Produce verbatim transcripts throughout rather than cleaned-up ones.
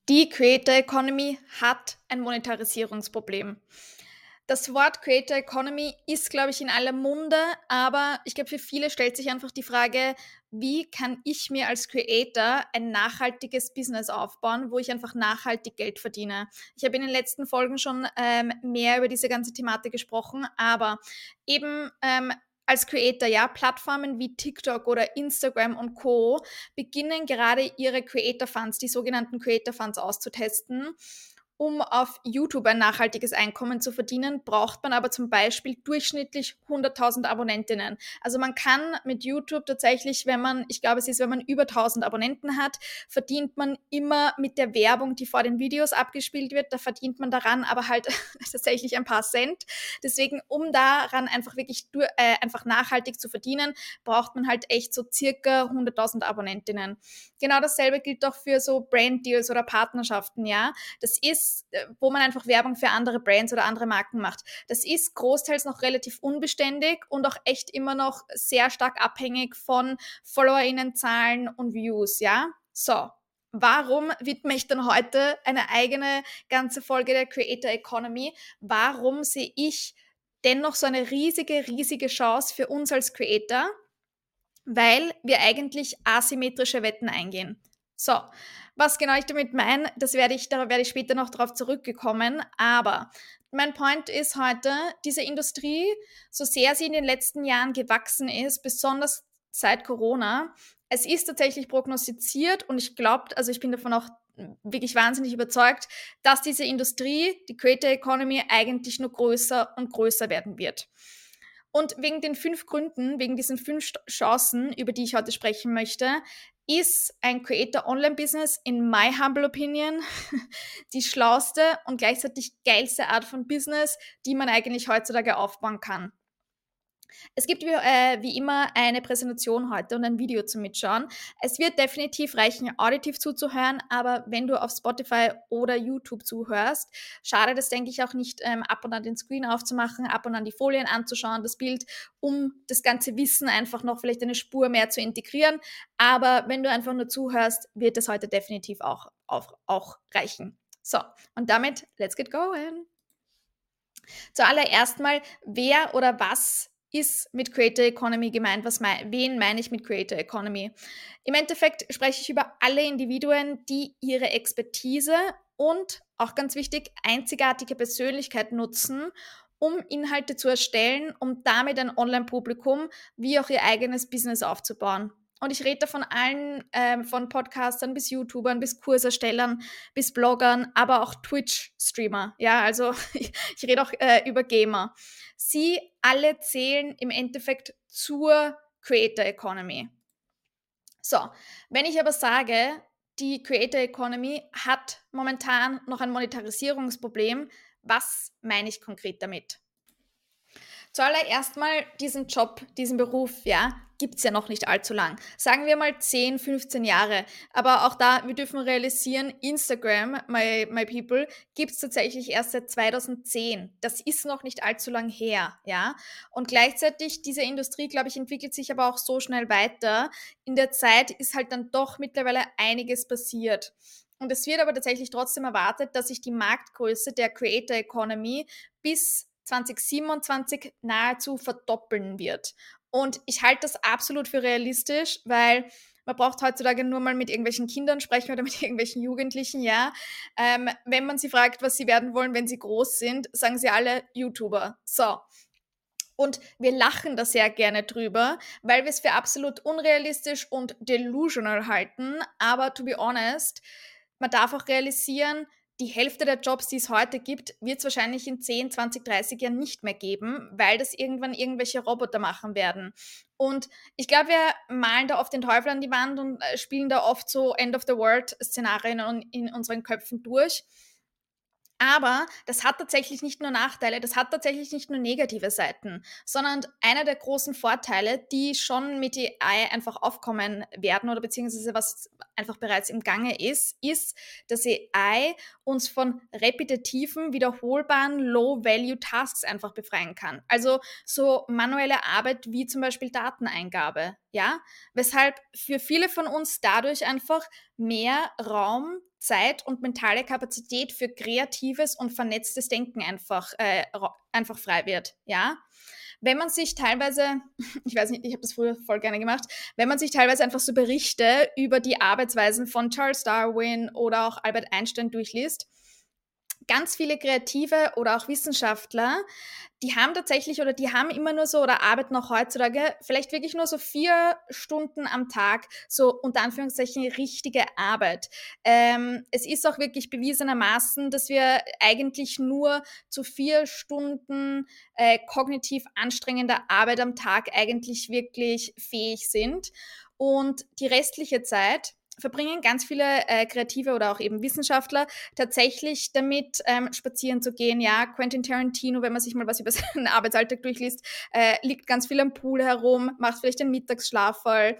Die Creator Economy hat ein Monetarisierungsproblem. Das Wort Creator Economy ist, glaube ich, in aller Munde, aber ich glaube, für viele stellt sich einfach die Frage, wie kann ich mir als Creator ein nachhaltiges Business aufbauen, wo ich einfach nachhaltig Geld verdiene. Ich habe in den letzten Folgen schon ähm, mehr über diese ganze Thematik gesprochen, aber eben ähm, als Creator, ja, Plattformen wie TikTok oder Instagram und Co. beginnen gerade ihre Creator Funds, die sogenannten Creator Funds auszutesten. Um auf YouTube ein nachhaltiges Einkommen zu verdienen, braucht man aber zum Beispiel durchschnittlich hunderttausend Abonnentinnen. Also man kann mit YouTube tatsächlich, wenn man, ich glaube es ist, wenn man über tausend Abonnenten hat, verdient man immer mit der Werbung, die vor den Videos abgespielt wird, da verdient man daran aber halt tatsächlich ein paar Cent. Deswegen, um daran einfach wirklich durch, äh, einfach nachhaltig zu verdienen, braucht man halt echt so circa hunderttausend Abonnentinnen. Genau dasselbe gilt auch für so Brand-Deals oder Partnerschaften, ja. Das ist, wo man einfach Werbung für andere Brands oder andere Marken macht. Das ist großteils noch relativ unbeständig und auch echt immer noch sehr stark abhängig von FollowerInnenzahlen und Views, ja. So, warum widme ich dann heute eine eigene ganze Folge der Creator Economy? Warum sehe ich dennoch so eine riesige, riesige Chance für uns als Creator? Weil wir eigentlich asymmetrische Wetten eingehen. So, was genau ich damit meine, das werde ich, da werde ich später noch darauf zurückgekommen, aber mein Point ist heute, diese Industrie, so sehr sie in den letzten Jahren gewachsen ist, besonders seit Corona, es ist tatsächlich prognostiziert und ich glaube, also ich bin davon auch wirklich wahnsinnig überzeugt, dass diese Industrie, die Creator Economy, eigentlich nur größer und größer werden wird. Und wegen den fünf Gründen, wegen diesen fünf Chancen, über die ich heute sprechen möchte, ist ein Creator-Online-Business in my humble opinion die schlauste und gleichzeitig geilste Art von Business, die man eigentlich heutzutage aufbauen kann. Es gibt wie, äh, wie immer eine Präsentation heute und ein Video zum Mitschauen. Es wird definitiv reichen, auditiv zuzuhören, aber wenn du auf Spotify oder YouTube zuhörst, schadet es, denke ich, auch nicht, ähm, ab und an den Screen aufzumachen, ab und an die Folien anzuschauen, das Bild, um das ganze Wissen einfach noch vielleicht eine Spur mehr zu integrieren. Aber wenn du einfach nur zuhörst, wird es heute definitiv auch, auch, auch reichen. So, und damit, let's get going. Zuallererst mal, wer oder was ist mit Creator Economy gemeint? Was mein, wen meine ich mit Creator Economy? Im Endeffekt spreche ich über alle Individuen, die ihre Expertise und, auch ganz wichtig, einzigartige Persönlichkeit nutzen, um Inhalte zu erstellen, um damit ein Online-Publikum wie auch ihr eigenes Business aufzubauen. Und ich rede da von allen, ähm, von Podcastern bis YouTubern, bis Kurserstellern, bis Bloggern, aber auch Twitch-Streamer. Ja, also ich, ich rede auch äh, über Gamer. Sie alle zählen im Endeffekt zur Creator Economy. So, wenn ich aber sage, die Creator Economy hat momentan noch ein Monetarisierungsproblem, was meine ich konkret damit? Zuallererst mal diesen Job, diesen Beruf, ja, gibt es ja noch nicht allzu lang. Sagen wir mal zehn, fünfzehn Jahre. Aber auch da, wir dürfen realisieren, Instagram, my, my people, gibt es tatsächlich erst seit zweitausendzehn. Das ist noch nicht allzu lang her, ja. Und gleichzeitig, diese Industrie, glaube ich, entwickelt sich aber auch so schnell weiter. In der Zeit ist halt dann doch mittlerweile einiges passiert. Und es wird aber tatsächlich trotzdem erwartet, dass sich die Marktgröße der Creator Economy bis zwanzig siebenundzwanzig nahezu verdoppeln wird. Und ich halte das absolut für realistisch, weil man braucht heutzutage nur mal mit irgendwelchen Kindern sprechen oder mit irgendwelchen Jugendlichen, ja. Ähm, wenn man sie fragt, was sie werden wollen, wenn sie groß sind, sagen sie alle YouTuber. So. Und wir lachen da sehr gerne drüber, weil wir es für absolut unrealistisch und delusional halten. Aber to be honest, man darf auch realisieren, die Hälfte der Jobs, die es heute gibt, wird es wahrscheinlich in zehn, zwanzig, dreißig Jahren nicht mehr geben, weil das irgendwann irgendwelche Roboter machen werden. Und ich glaube, wir malen da oft den Teufel an die Wand und spielen da oft so End-of-the-World-Szenarien in unseren Köpfen durch. Aber das hat tatsächlich nicht nur Nachteile, das hat tatsächlich nicht nur negative Seiten, sondern einer der großen Vorteile, die schon mit A I einfach aufkommen werden oder beziehungsweise was einfach bereits im Gange ist, ist, dass A I uns von repetitiven, wiederholbaren, Low-Value-Tasks einfach befreien kann. Also so manuelle Arbeit wie zum Beispiel Dateneingabe, ja, weshalb für viele von uns dadurch einfach mehr Raum, Zeit und mentale Kapazität für kreatives und vernetztes Denken einfach, äh, einfach frei wird, ja. Wenn man sich teilweise, ich weiß nicht, ich habe das früher voll gerne gemacht, wenn man sich teilweise einfach so Berichte über die Arbeitsweisen von Charles Darwin oder auch Albert Einstein durchliest, ganz viele Kreative oder auch Wissenschaftler, die haben tatsächlich oder die haben immer nur so oder arbeiten auch heutzutage vielleicht wirklich nur so vier Stunden am Tag, so unter Anführungszeichen richtige Arbeit. Ähm, es ist auch wirklich bewiesenermaßen, dass wir eigentlich nur zu vier Stunden äh, kognitiv anstrengender Arbeit am Tag eigentlich wirklich fähig sind. Und die restliche Zeit verbringen ganz viele äh, Kreative oder auch eben Wissenschaftler tatsächlich damit, ähm, spazieren zu gehen. Ja, Quentin Tarantino, wenn man sich mal was über seinen Arbeitsalltag durchliest, äh, liegt ganz viel am Pool herum, macht vielleicht den Mittagsschlaf voll,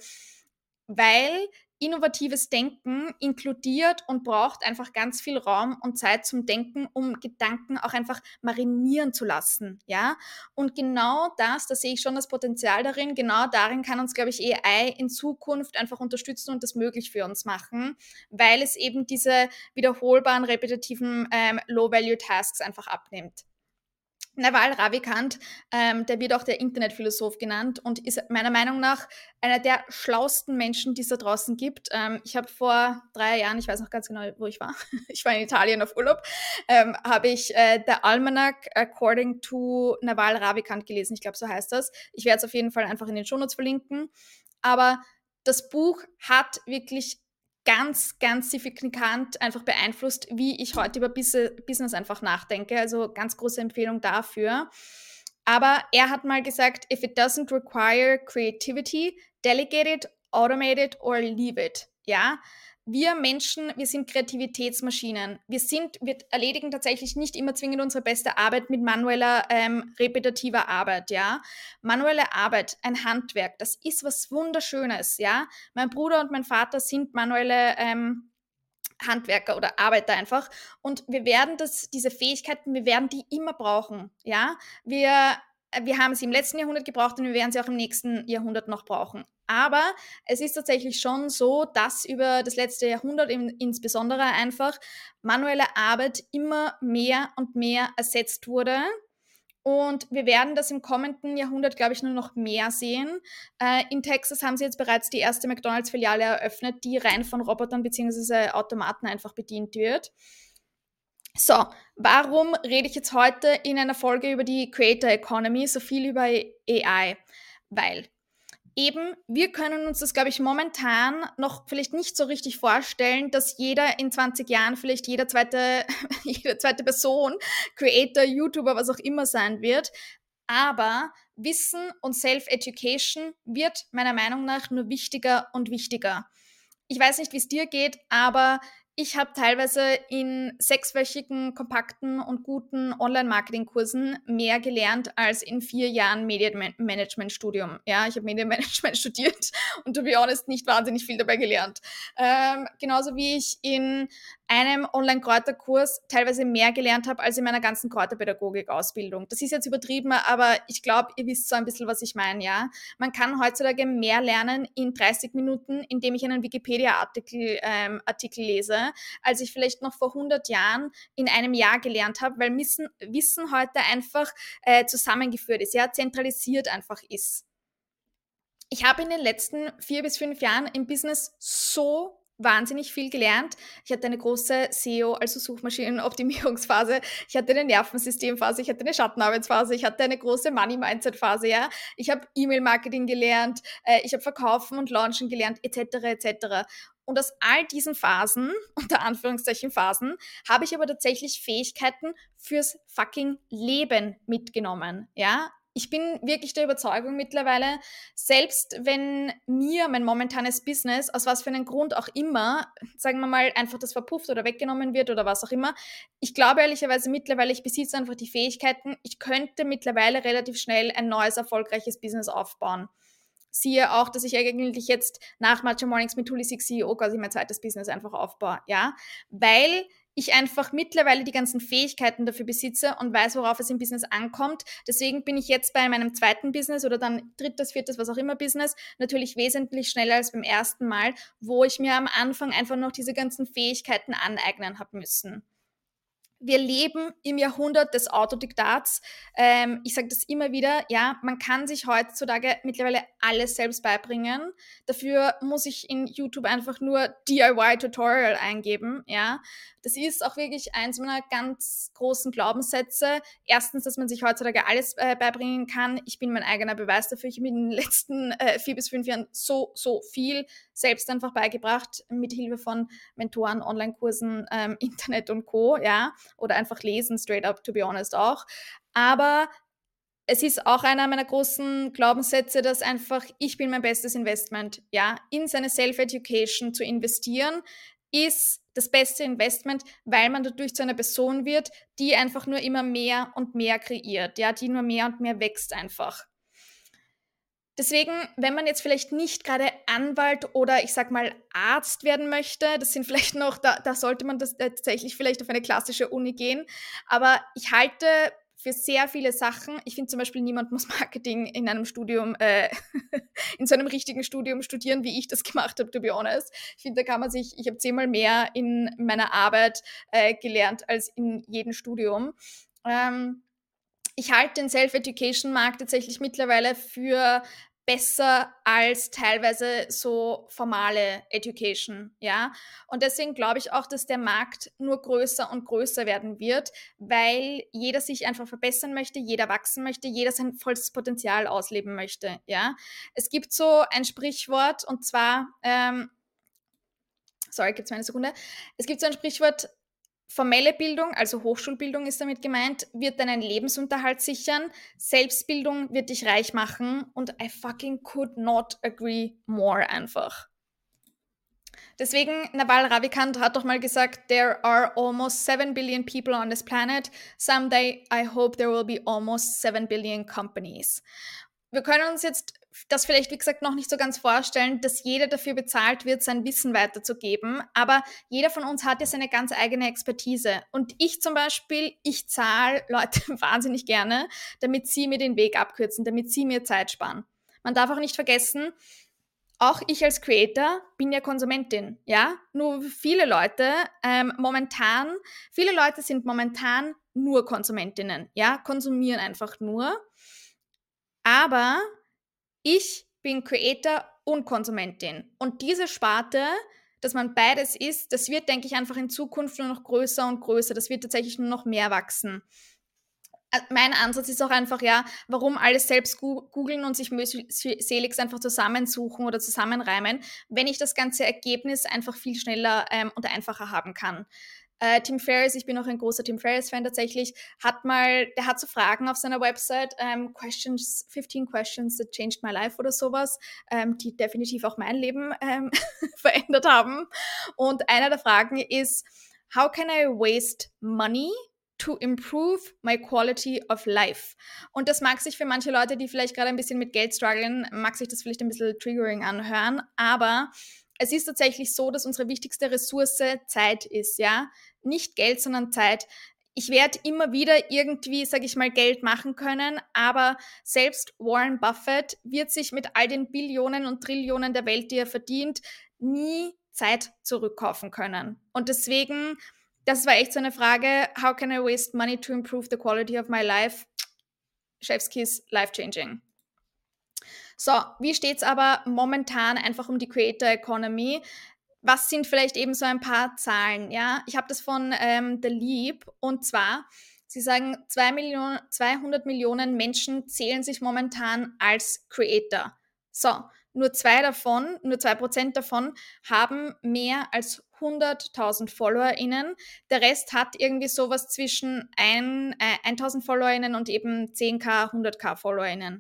weil innovatives Denken inkludiert und braucht einfach ganz viel Raum und Zeit zum Denken, um Gedanken auch einfach marinieren zu lassen, ja. Und genau das, da sehe ich schon das Potenzial darin, genau darin kann uns, glaube ich, A I in Zukunft einfach unterstützen und das möglich für uns machen, weil es eben diese wiederholbaren, repetitiven ähm, Low-Value-Tasks einfach abnimmt. Naval Ravikant, ähm, der wird auch der Internetphilosoph genannt und ist meiner Meinung nach einer der schlauesten Menschen, die es da draußen gibt. Ähm, ich habe vor drei Jahren, ich weiß noch ganz genau, wo ich war, ich war in Italien auf Urlaub, ähm, habe ich äh, The Almanac According to Naval Ravikant gelesen. Ich glaube, so heißt das. Ich werde es auf jeden Fall einfach in den Shownotes verlinken. Aber das Buch hat wirklich ganz, ganz signifikant einfach beeinflusst, wie ich heute über Business einfach nachdenke. Also ganz große Empfehlung dafür. Aber er hat mal gesagt, if it doesn't require creativity, delegate it, automate it or leave it. Ja, wir Menschen, wir sind Kreativitätsmaschinen. Wir sind, wir erledigen tatsächlich nicht immer zwingend unsere beste Arbeit mit manueller, ähm, repetitiver Arbeit, ja. Manuelle Arbeit, ein Handwerk, das ist was Wunderschönes, ja. Mein Bruder und mein Vater sind manuelle ähm, Handwerker oder Arbeiter einfach. Und wir werden das, diese Fähigkeiten, wir werden die immer brauchen, ja. Wir, wir haben sie im letzten Jahrhundert gebraucht und wir werden sie auch im nächsten Jahrhundert noch brauchen. Aber es ist tatsächlich schon so, dass über das letzte Jahrhundert in, insbesondere einfach manuelle Arbeit immer mehr und mehr ersetzt wurde. Und wir werden das im kommenden Jahrhundert, glaube ich, nur noch mehr sehen. Äh, in Texas haben sie jetzt bereits die erste McDonalds-Filiale eröffnet, die rein von Robotern bzw. Automaten einfach bedient wird. So, warum rede ich jetzt heute in einer Folge über die Creator Economy so viel über A I? Weil eben, wir können uns das, glaube ich, momentan noch vielleicht nicht so richtig vorstellen, dass jeder in zwanzig Jahren vielleicht jede zweite, jede zweite Person, Creator, YouTuber, was auch immer sein wird. Aber Wissen und Self-Education wird meiner Meinung nach nur wichtiger und wichtiger. Ich weiß nicht, wie es dir geht, aber ich habe teilweise in sechswöchigen, kompakten und guten Online-Marketing-Kursen mehr gelernt als in vier Jahren Medienmanagement-Studium. Ja, ich habe Medienmanagement studiert und to be honest nicht wahnsinnig viel dabei gelernt. Ähm, genauso wie ich in einem Online-Kräuterkurs teilweise mehr gelernt habe als in meiner ganzen Kräuterpädagogik-Ausbildung. Das ist jetzt übertrieben, aber ich glaube, ihr wisst so ein bisschen, was ich meine, ja. Man kann heutzutage mehr lernen in dreißig Minuten, indem ich einen Wikipedia-Artikel ähm, Artikel lese, als ich vielleicht noch vor hundert Jahren in einem Jahr gelernt habe, weil Wissen, Wissen heute einfach äh, zusammengeführt ist, ja, zentralisiert einfach ist. Ich habe in den letzten vier bis fünf Jahren im Business so wahnsinnig viel gelernt. Ich hatte eine große S E O, also Suchmaschinenoptimierungsphase. Ich hatte eine Nervensystemphase, ich hatte eine Schattenarbeitsphase, ich hatte eine große Money-Mindset-Phase, ja. Ich habe E-Mail-Marketing gelernt, äh, ich habe Verkaufen und Launchen gelernt, et cetera et cetera. Und aus all diesen Phasen, unter Anführungszeichen Phasen, habe ich aber tatsächlich Fähigkeiten fürs fucking Leben mitgenommen, ja. Ich bin wirklich der Überzeugung mittlerweile, selbst wenn mir mein momentanes Business, aus was für einem Grund auch immer, sagen wir mal, einfach das verpufft oder weggenommen wird oder was auch immer, ich glaube ehrlicherweise mittlerweile, ich besitze einfach die Fähigkeiten, ich könnte mittlerweile relativ schnell ein neues, erfolgreiches Business aufbauen. Siehe auch, dass ich eigentlich jetzt nach Matcha Mornings mit Holistic C E O quasi mein zweites Business einfach aufbaue, ja, weil ich einfach mittlerweile die ganzen Fähigkeiten dafür besitze und weiß, worauf es im Business ankommt. Deswegen bin ich jetzt bei meinem zweiten Business oder dann drittes, viertes, was auch immer Business natürlich wesentlich schneller als beim ersten Mal, wo ich mir am Anfang einfach noch diese ganzen Fähigkeiten aneignen habe müssen. Wir leben im Jahrhundert des Autodiktats. Ähm, ich sage das immer wieder, ja, man kann sich heutzutage mittlerweile alles selbst beibringen. Dafür muss ich in YouTube einfach nur D I Y-Tutorial eingeben, ja. Das ist auch wirklich eins meiner ganz großen Glaubenssätze. Erstens, dass man sich heutzutage alles äh, beibringen kann. Ich bin mein eigener Beweis dafür. Ich habe in den letzten äh, vier bis fünf Jahren so, so viel selbst einfach beigebracht, mit Hilfe von Mentoren, Online-Kursen, ähm, Internet und Co., ja. Oder einfach lesen, straight up, to be honest auch. Aber es ist auch einer meiner großen Glaubenssätze, dass einfach ich bin mein bestes Investment. Ja, in seine Self-Education zu investieren, ist das beste Investment, weil man dadurch zu einer Person wird, die einfach nur immer mehr und mehr kreiert, ja, die nur mehr und mehr wächst einfach. Deswegen, wenn man jetzt vielleicht nicht gerade Anwalt oder ich sag mal Arzt werden möchte, das sind vielleicht noch, da, da sollte man das äh, tatsächlich vielleicht auf eine klassische Uni gehen, aber ich halte für sehr viele Sachen, ich finde zum Beispiel, niemand muss Marketing in einem Studium, äh, in so einem richtigen Studium studieren, wie ich das gemacht habe, to be honest. Ich finde, da kann man sich, ich habe zehnmal mehr in meiner Arbeit äh, gelernt als in jedem Studium. Ähm, ich halte den Self-Education-Markt tatsächlich mittlerweile für besser als teilweise so formale Education, ja. Und deswegen glaube ich auch, dass der Markt nur größer und größer werden wird, weil jeder sich einfach verbessern möchte, jeder wachsen möchte, jeder sein volles Potenzial ausleben möchte, ja. Es gibt so ein Sprichwort und zwar, ähm, sorry, gibt's mir eine Sekunde. Es gibt so ein Sprichwort, formelle Bildung, also Hochschulbildung ist damit gemeint, wird deinen Lebensunterhalt sichern. Selbstbildung wird dich reich machen. Und I fucking could not agree more einfach. Deswegen, Naval Ravikant hat doch mal gesagt, there are almost seven billion people on this planet. Someday I hope there will be almost seven billion companies. Wir können uns jetzt das vielleicht, wie gesagt, noch nicht so ganz vorstellen, dass jeder dafür bezahlt wird, sein Wissen weiterzugeben, aber jeder von uns hat ja seine ganz eigene Expertise. Und ich zum Beispiel, ich zahle Leute wahnsinnig gerne, damit sie mir den Weg abkürzen, damit sie mir Zeit sparen. Man darf auch nicht vergessen, auch ich als Creator bin ja Konsumentin, ja? Nur viele Leute ähm, momentan, viele Leute sind momentan nur Konsumentinnen, ja? Konsumieren einfach nur. Aber ich bin Creator und Konsumentin. Und diese Sparte, dass man beides ist, das wird, denke ich, einfach in Zukunft nur noch größer und größer. Das wird tatsächlich nur noch mehr wachsen. Mein Ansatz ist auch einfach, ja, warum alles selbst googeln und sich mühselig einfach zusammensuchen oder zusammenreimen, wenn ich das ganze Ergebnis einfach viel schneller ähm, und einfacher haben kann. Äh, Tim Ferriss, ich bin auch ein großer Tim Ferriss-Fan tatsächlich, hat mal, der hat so Fragen auf seiner Website, ähm, questions, fifteen questions that changed my life oder sowas, ähm, die definitiv auch mein Leben ähm, verändert haben. Und einer der Fragen ist, how can I waste money to improve my quality of life? Und das mag sich für manche Leute, die vielleicht gerade ein bisschen mit Geld strugglen, mag sich das vielleicht ein bisschen triggering anhören, aber es ist tatsächlich so, dass unsere wichtigste Ressource Zeit ist, ja. Nicht Geld, sondern Zeit. Ich werde immer wieder irgendwie, sage ich mal, Geld machen können, aber selbst Warren Buffett wird sich mit all den Billionen und Trillionen der Welt, die er verdient, nie Zeit zurückkaufen können. Und deswegen, das war echt so eine Frage, how can I waste money to improve the quality of my life? Chefskiss, life-changing. So, wie steht es aber momentan einfach um die Creator Economy? Was sind vielleicht eben so ein paar Zahlen? Ja, ich habe das von ähm, The Leap und zwar, sie sagen, zwei Millionen, zweihundert Millionen Menschen zählen sich momentan als Creator. So, nur zwei davon, nur zwei Prozent davon haben mehr als hunderttausend FollowerInnen. Der Rest hat irgendwie sowas zwischen ein, äh, tausend FollowerInnen und eben zehn K, hundert K FollowerInnen.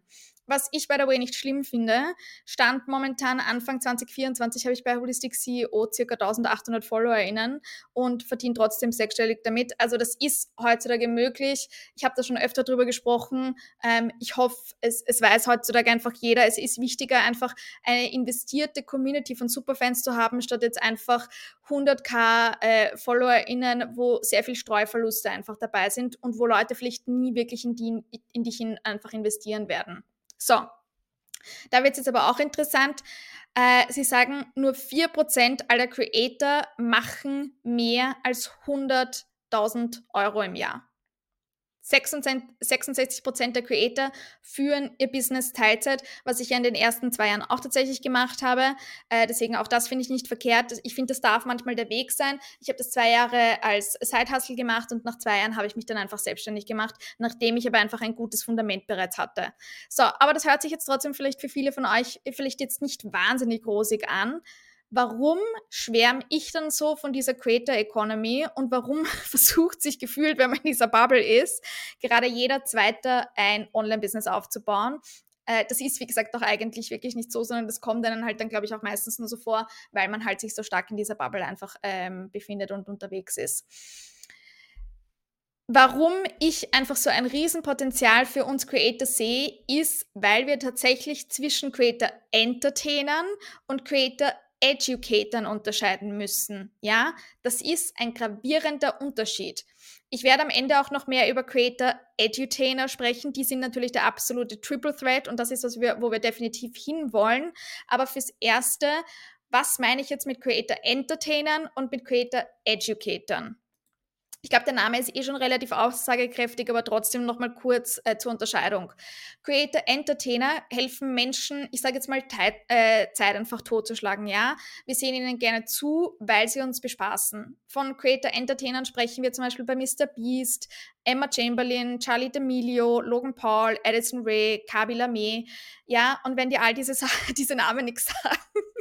was ich, by the way, nicht schlimm finde, stand momentan Anfang zwanzig vierundzwanzig, habe ich bei Holistic C E O circa eintausendachthundert FollowerInnen und verdiene trotzdem sechsstellig damit. Also das ist heutzutage möglich. Ich habe da schon öfter drüber gesprochen. Ähm, ich hoffe, es, es weiß heutzutage einfach jeder. Es ist wichtiger, einfach eine investierte Community von Superfans zu haben, statt jetzt einfach hunderttausend äh, FollowerInnen, wo sehr viel Streuverluste einfach dabei sind und wo Leute vielleicht nie wirklich in, die, in dich in einfach investieren werden. So, da wird es jetzt aber auch interessant. Äh, Sie sagen, nur vier Prozent aller Creator machen mehr als hunderttausend Euro im Jahr. sechsundsechzig Prozent der Creator führen ihr Business Teilzeit, was ich ja in den ersten zwei Jahren auch tatsächlich gemacht habe. Äh, deswegen auch das finde ich nicht verkehrt. Ich finde, das darf manchmal der Weg sein. Ich habe das zwei Jahre als Side-Hustle gemacht und nach zwei Jahren habe ich mich dann einfach selbstständig gemacht, nachdem ich aber einfach ein gutes Fundament bereits hatte. So, aber das hört sich jetzt trotzdem vielleicht für viele von euch vielleicht jetzt nicht wahnsinnig rosig an. Warum schwärme ich dann so von dieser Creator Economy und warum versucht sich gefühlt, wenn man in dieser Bubble ist, gerade jeder Zweite ein Online-Business aufzubauen? Äh, das ist, wie gesagt, auch eigentlich wirklich nicht so, sondern das kommt einem halt dann, glaube ich, auch meistens nur so vor, weil man halt sich so stark in dieser Bubble einfach ähm, befindet und unterwegs ist. Warum ich einfach so ein Riesenpotenzial für uns Creator sehe, ist, weil wir tatsächlich zwischen Creator Entertainern und Creator Educatoren unterscheiden müssen. Ja, das ist ein gravierender Unterschied. Ich werde am Ende auch noch mehr über Creator Edutainer sprechen. Die sind natürlich der absolute Triple Threat und das ist, was wir, wo wir definitiv hinwollen. Aber fürs Erste, was meine ich jetzt mit Creator Entertainern und mit Creator Educatoren? Ich glaube, der Name ist eh schon relativ aussagekräftig, aber trotzdem nochmal kurz äh, zur Unterscheidung. Creator Entertainer helfen Menschen, ich sage jetzt mal, Zeit, äh, Zeit einfach totzuschlagen, ja. Wir sehen ihnen gerne zu, weil sie uns bespaßen. Von Creator Entertainern sprechen wir zum Beispiel bei Mister Beast, Emma Chamberlain, Charli D'Amelio, Logan Paul, Addison Rae, Kaby Lame, ja. Und wenn dir all diese, diese Namen nichts sagen,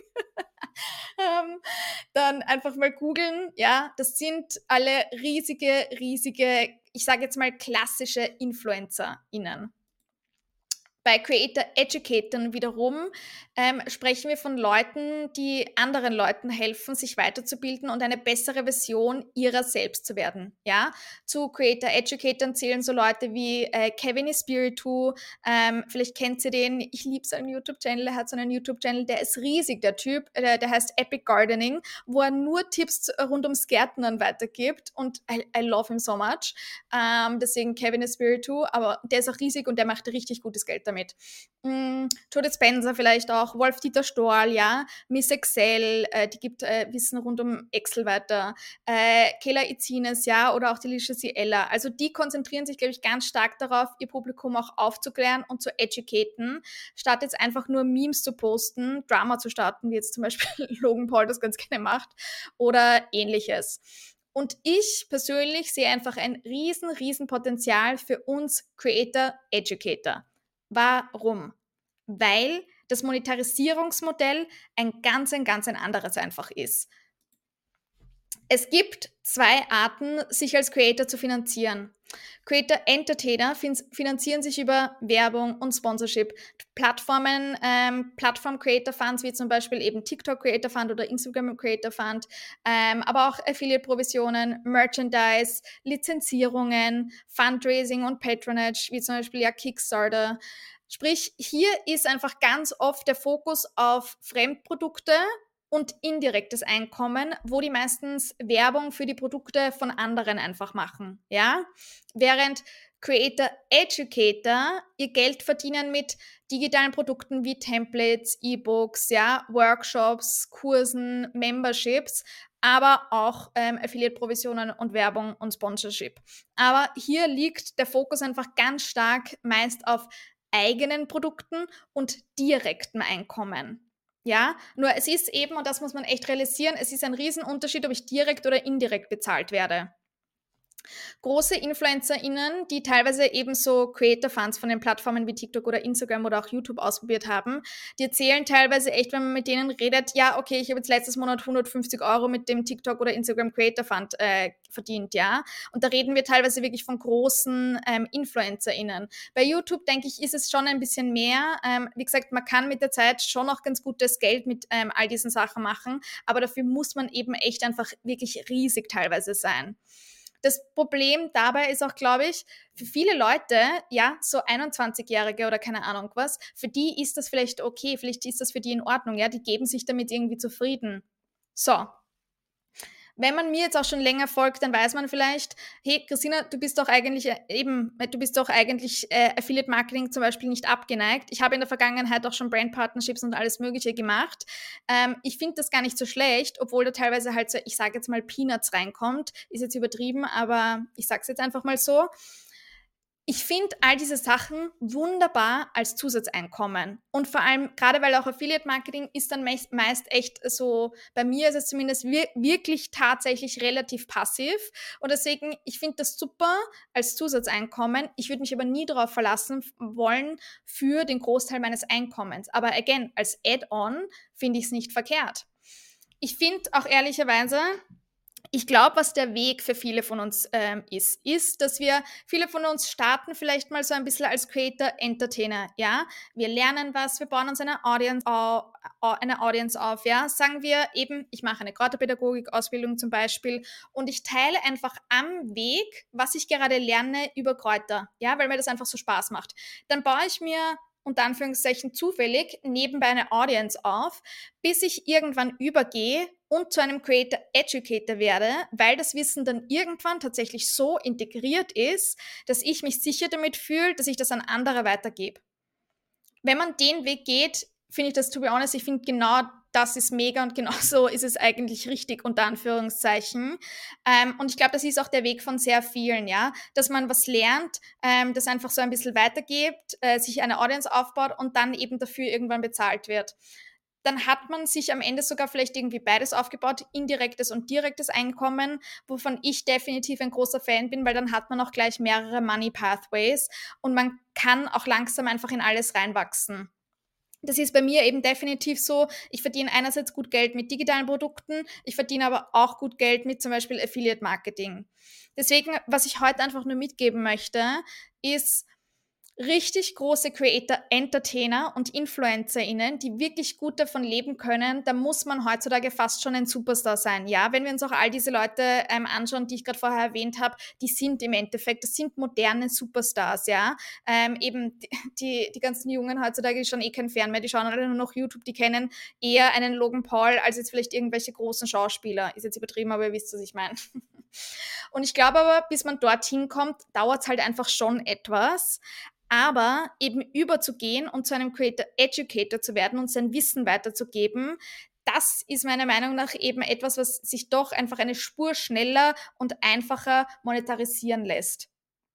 Ähm, dann einfach mal googeln, ja, das sind alle riesige, riesige, ich sage jetzt mal klassische InfluencerInnen. Bei Creator Educatoren wiederum ähm, sprechen wir von Leuten, die anderen Leuten helfen, sich weiterzubilden und eine bessere Version ihrer selbst zu werden. Ja? Zu Creator Educatoren zählen so Leute wie äh, Kevin Espiritu, ähm, vielleicht kennt ihr den, ich liebe seinen YouTube-Channel, er hat so einen YouTube-Channel, der ist riesig, der Typ, der, der heißt Epic Gardening, wo er nur Tipps rund ums Gärtnern weitergibt und I, I love him so much. Ähm, deswegen Kevin Espiritu, aber der ist auch riesig und der macht richtig gutes Geld damit. Mm, Judith Spencer vielleicht auch, Wolf-Dieter Storl, ja, Miss Excel, äh, die gibt äh, Wissen rund um Excel weiter, äh, Kayla Itsines, ja, oder auch die Alicia Ciella. Also die konzentrieren sich, glaube ich, ganz stark darauf, ihr Publikum auch aufzuklären und zu educaten, statt jetzt einfach nur Memes zu posten, Drama zu starten, wie jetzt zum Beispiel Logan Paul das ganz gerne macht, oder ähnliches. Und ich persönlich sehe einfach ein riesen, riesen Potenzial für uns Creator Educator. Warum? Weil das Monetarisierungsmodell ein ganz, ein ganz ein anderes einfach ist. Es gibt zwei Arten, sich als Creator zu finanzieren. Creator Entertainer finanzieren sich über Werbung und Sponsorship. Plattformen, ähm, Plattform Creator Funds, wie zum Beispiel eben TikTok Creator Fund oder Instagram Creator Fund, ähm, aber auch Affiliate-Provisionen, Merchandise, Lizenzierungen, Fundraising und Patronage, wie zum Beispiel ja Kickstarter. Sprich, hier ist einfach ganz oft der Fokus auf Fremdprodukte und indirektes Einkommen, wo die meistens Werbung für die Produkte von anderen einfach machen, ja? Während Creator Educator ihr Geld verdienen mit digitalen Produkten wie Templates, E-Books, ja, Workshops, Kursen, Memberships, aber auch ähm, Affiliate-Provisionen und Werbung und Sponsorship. Aber hier liegt der Fokus einfach ganz stark meist auf eigenen Produkten und direktem Einkommen. Ja, nur es ist eben, und das muss man echt realisieren, es ist ein Riesenunterschied, ob ich direkt oder indirekt bezahlt werde. Große InfluencerInnen, die teilweise eben so Creator-Funds von den Plattformen wie TikTok oder Instagram oder auch YouTube ausprobiert haben, die erzählen teilweise echt, wenn man mit denen redet, ja, okay, ich habe jetzt letztes Monat hundertfünfzig Euro mit dem TikTok oder Instagram Creator-Fund äh, verdient, ja. Und da reden wir teilweise wirklich von großen ähm, InfluencerInnen. Bei YouTube, denke ich, ist es schon ein bisschen mehr. Ähm, wie gesagt, man kann mit der Zeit schon auch ganz gutes Geld mit ähm, all diesen Sachen machen, aber dafür muss man eben echt einfach wirklich riesig teilweise sein. Das Problem dabei ist auch, glaube ich, für viele Leute, ja, so einundzwanzigjährige oder keine Ahnung was, für die ist das vielleicht okay, vielleicht ist das für die in Ordnung, ja, die geben sich damit irgendwie zufrieden. So, wenn man mir jetzt auch schon länger folgt, dann weiß man vielleicht, hey, Christina, du bist doch eigentlich äh, eben, du bist doch eigentlich äh, Affiliate Marketing zum Beispiel nicht abgeneigt. Ich habe in der Vergangenheit auch schon Brand Partnerships und alles Mögliche gemacht. Ähm, ich finde das gar nicht so schlecht, obwohl da teilweise halt so, ich sage jetzt mal Peanuts reinkommt. Ist jetzt übertrieben, aber ich sage es jetzt einfach mal so. Ich finde all diese Sachen wunderbar als Zusatzeinkommen. Und vor allem, gerade weil auch Affiliate-Marketing ist dann meist, meist echt so, bei mir ist es zumindest wir, wirklich tatsächlich relativ passiv. Und deswegen, ich finde das super als Zusatzeinkommen. Ich würde mich aber nie darauf verlassen wollen für den Großteil meines Einkommens. Aber again, als Add-on finde ich es nicht verkehrt. Ich finde auch ehrlicherweise, ich glaube, was der Weg für viele von uns ähm, ist, ist, dass wir, viele von uns starten vielleicht mal so ein bisschen als Creator-Entertainer, ja. Wir lernen was, wir bauen uns eine Audience, au, eine Audience auf, ja. Sagen wir eben, ich mache eine Kräuterpädagogik-Ausbildung zum Beispiel und ich teile einfach am Weg, was ich gerade lerne über Kräuter, ja, weil mir das einfach so Spaß macht. Dann baue ich mir unter Anführungszeichen zufällig nebenbei eine Audience auf, bis ich irgendwann übergehe und zu einem Creator Educator werde, weil das Wissen dann irgendwann tatsächlich so integriert ist, dass ich mich sicher damit fühle, dass ich das an andere weitergebe. Wenn man den Weg geht, finde ich das, to be honest, ich finde genau das ist mega und genau so ist es eigentlich richtig, unter Anführungszeichen. Ähm, und ich glaube, das ist auch der Weg von sehr vielen, ja, dass man was lernt, ähm, das einfach so ein bisschen weitergibt, äh, sich eine Audience aufbaut und dann eben dafür irgendwann bezahlt wird. Dann hat man sich am Ende sogar vielleicht irgendwie beides aufgebaut, indirektes und direktes Einkommen, wovon ich definitiv ein großer Fan bin, weil dann hat man auch gleich mehrere Money Pathways und man kann auch langsam einfach in alles reinwachsen. Das ist bei mir eben definitiv so, ich verdiene einerseits gut Geld mit digitalen Produkten, ich verdiene aber auch gut Geld mit zum Beispiel Affiliate Marketing. Deswegen, was ich heute einfach nur mitgeben möchte, ist, richtig große Creator, Entertainer und InfluencerInnen, die wirklich gut davon leben können, da muss man heutzutage fast schon ein Superstar sein. Ja, wenn wir uns auch all diese Leute ähm, anschauen, die ich gerade vorher erwähnt habe, die sind im Endeffekt, das sind moderne Superstars, ja. Ähm, eben die, die ganzen Jungen heutzutage, die schauen eh kein Fern mehr, die schauen alle nur noch YouTube, die kennen eher einen Logan Paul als jetzt vielleicht irgendwelche großen Schauspieler. Ist jetzt übertrieben, aber ihr wisst, was ich meine. Und ich glaube aber, bis man dorthin kommt, dauert es halt einfach schon etwas. Aber eben überzugehen und zu einem Creator Educator zu werden und sein Wissen weiterzugeben, das ist meiner Meinung nach eben etwas, was sich doch einfach eine Spur schneller und einfacher monetarisieren lässt.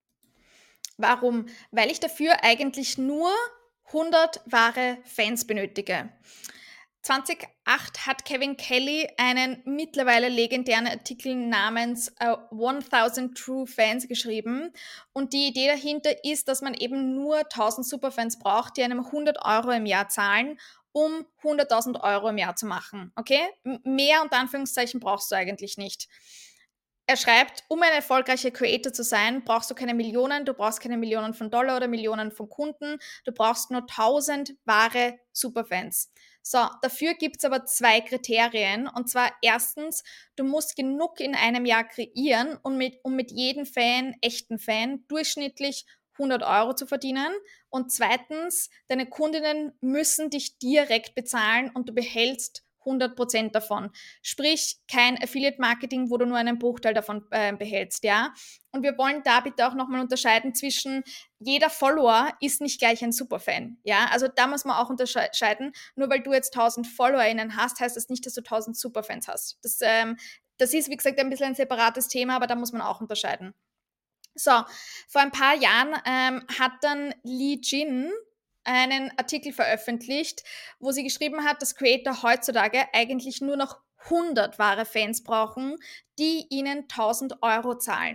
Warum? Weil ich dafür eigentlich nur hundert wahre Fans benötige. zweitausendacht hat Kevin Kelly einen mittlerweile legendären Artikel namens uh, tausend True Fans geschrieben und die Idee dahinter ist, dass man eben nur tausend Superfans braucht, die einem hundert Euro im Jahr zahlen, um hunderttausend Euro im Jahr zu machen, okay? Mehr unter Anführungszeichen brauchst du eigentlich nicht. Er schreibt, um ein erfolgreicher Creator zu sein, brauchst du keine Millionen, du brauchst keine Millionen von Dollar oder Millionen von Kunden, du brauchst nur tausend wahre Superfans. So, dafür gibt es aber zwei Kriterien. Und zwar erstens, du musst genug in einem Jahr kreieren, um mit, um mit jedem Fan, echten Fan, durchschnittlich hundert Euro zu verdienen. Und zweitens, deine Kundinnen müssen dich direkt bezahlen und du behältst hundert Prozent davon. Sprich, kein Affiliate-Marketing, wo du nur einen Bruchteil davon äh, behältst, ja. Und wir wollen da bitte auch nochmal unterscheiden zwischen, jeder Follower ist nicht gleich ein Superfan, ja. Also da muss man auch unterscheiden, nur weil du jetzt tausend FollowerInnen hast, heißt das nicht, dass du tausend Superfans hast. Das, ähm, das ist, wie gesagt, ein bisschen ein separates Thema, aber da muss man auch unterscheiden. So, vor ein paar Jahren ähm, hat dann Li Jin einen Artikel veröffentlicht, wo sie geschrieben hat, dass Creator heutzutage eigentlich nur noch hundert wahre Fans brauchen, die ihnen tausend Euro zahlen.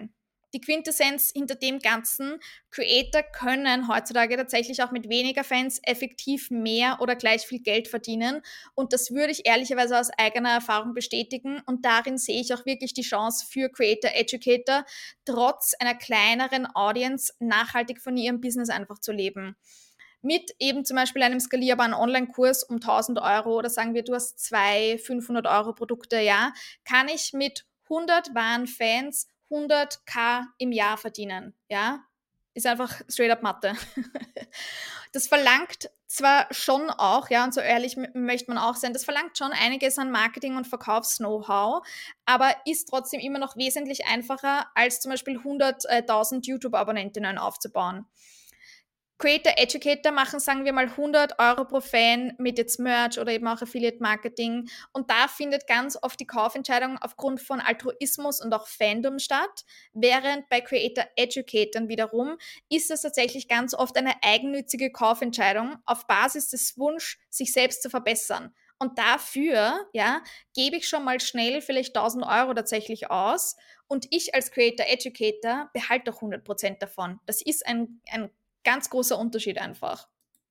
die Quintessenz hinter dem Ganzen: Creator können heutzutage tatsächlich auch mit weniger Fans effektiv mehr oder gleich viel Geld verdienen. Und das würde ich ehrlicherweise aus eigener Erfahrung bestätigen. Und darin sehe ich auch wirklich die Chance für Creator Educator, trotz einer kleineren Audience nachhaltig von ihrem Business einfach zu leben. Mit eben zum Beispiel einem skalierbaren Online-Kurs um tausend Euro oder sagen wir, du hast zwei fünfhundert Euro Produkte, ja, kann ich mit hundert wahren Fans hunderttausend im Jahr verdienen, ja. Ist einfach straight up Mathe. Das verlangt zwar schon auch, ja, und so ehrlich m- möchte man auch sein, das verlangt schon einiges an Marketing- und Verkaufs-Know-how, aber ist trotzdem immer noch wesentlich einfacher, als zum Beispiel hunderttausend YouTube-Abonnentinnen aufzubauen. Creator Educator machen, sagen wir mal, hundert Euro pro Fan mit jetzt Merch oder eben auch Affiliate Marketing. Und da findet ganz oft die Kaufentscheidung aufgrund von Altruismus und auch Fandom statt. Während bei Creator Educatern wiederum ist es tatsächlich ganz oft eine eigennützige Kaufentscheidung auf Basis des Wunsch, sich selbst zu verbessern. Und dafür, ja, gebe ich schon mal schnell vielleicht tausend Euro tatsächlich aus. Und ich als Creator Educator behalte auch hundert Prozent davon. Das ist ein, ein ganz großer Unterschied einfach.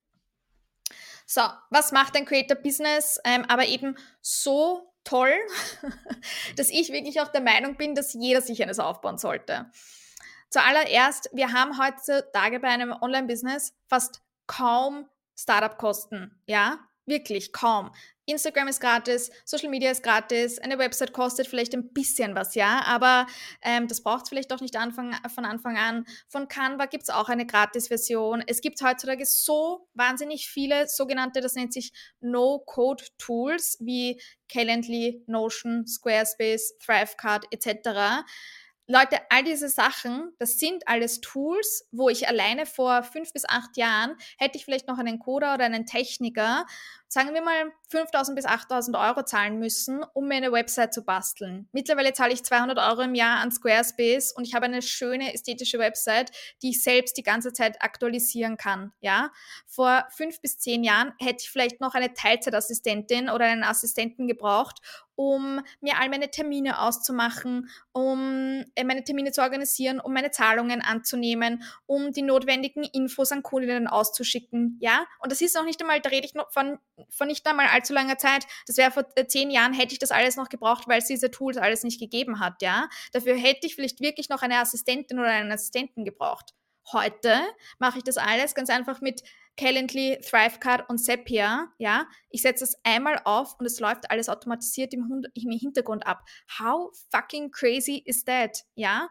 So, was macht ein Creator Business ähm, aber eben so toll, dass ich wirklich auch der Meinung bin, dass jeder sich eines aufbauen sollte. Zuallererst, wir haben heutzutage bei einem Online-Business fast kaum Startup-Kosten, ja, wirklich kaum. Instagram ist gratis, Social Media ist gratis, eine Website kostet vielleicht ein bisschen was, ja, aber ähm, das braucht es vielleicht auch nicht Anfang, von Anfang an. Von Canva gibt es auch eine Gratis-Version. Es gibt heutzutage so wahnsinnig viele sogenannte, das nennt sich No-Code-Tools wie Calendly, Notion, Squarespace, Thrivecart et cetera. Leute, all diese Sachen, das sind alles Tools, wo ich alleine vor fünf bis acht Jahren hätte ich vielleicht noch einen Coder oder einen Techniker, sagen wir mal fünftausend bis achttausend Euro zahlen müssen, um mir eine Website zu basteln. Mittlerweile zahle ich zweihundert Euro im Jahr an Squarespace und ich habe eine schöne ästhetische Website, die ich selbst die ganze Zeit aktualisieren kann. Ja? Vor fünf bis zehn Jahren hätte ich vielleicht noch eine Teilzeitassistentin oder einen Assistenten gebraucht, um mir all meine Termine auszumachen, um meine Termine zu organisieren, um meine Zahlungen anzunehmen, um die notwendigen Infos an Kundinnen auszuschicken, ja? Und das ist noch nicht einmal, da rede ich noch von, von nicht einmal allzu langer Zeit. Das wäre vor zehn Jahren, hätte ich das alles noch gebraucht, weil es diese Tools alles nicht gegeben hat, ja? Dafür hätte ich vielleicht wirklich noch eine Assistentin oder einen Assistenten gebraucht. Heute mache ich das alles ganz einfach mit Calendly, Thrivecart und Zapier, ja, ich setze das einmal auf und es läuft alles automatisiert im, Hund- im Hintergrund ab. How fucking crazy is that, ja?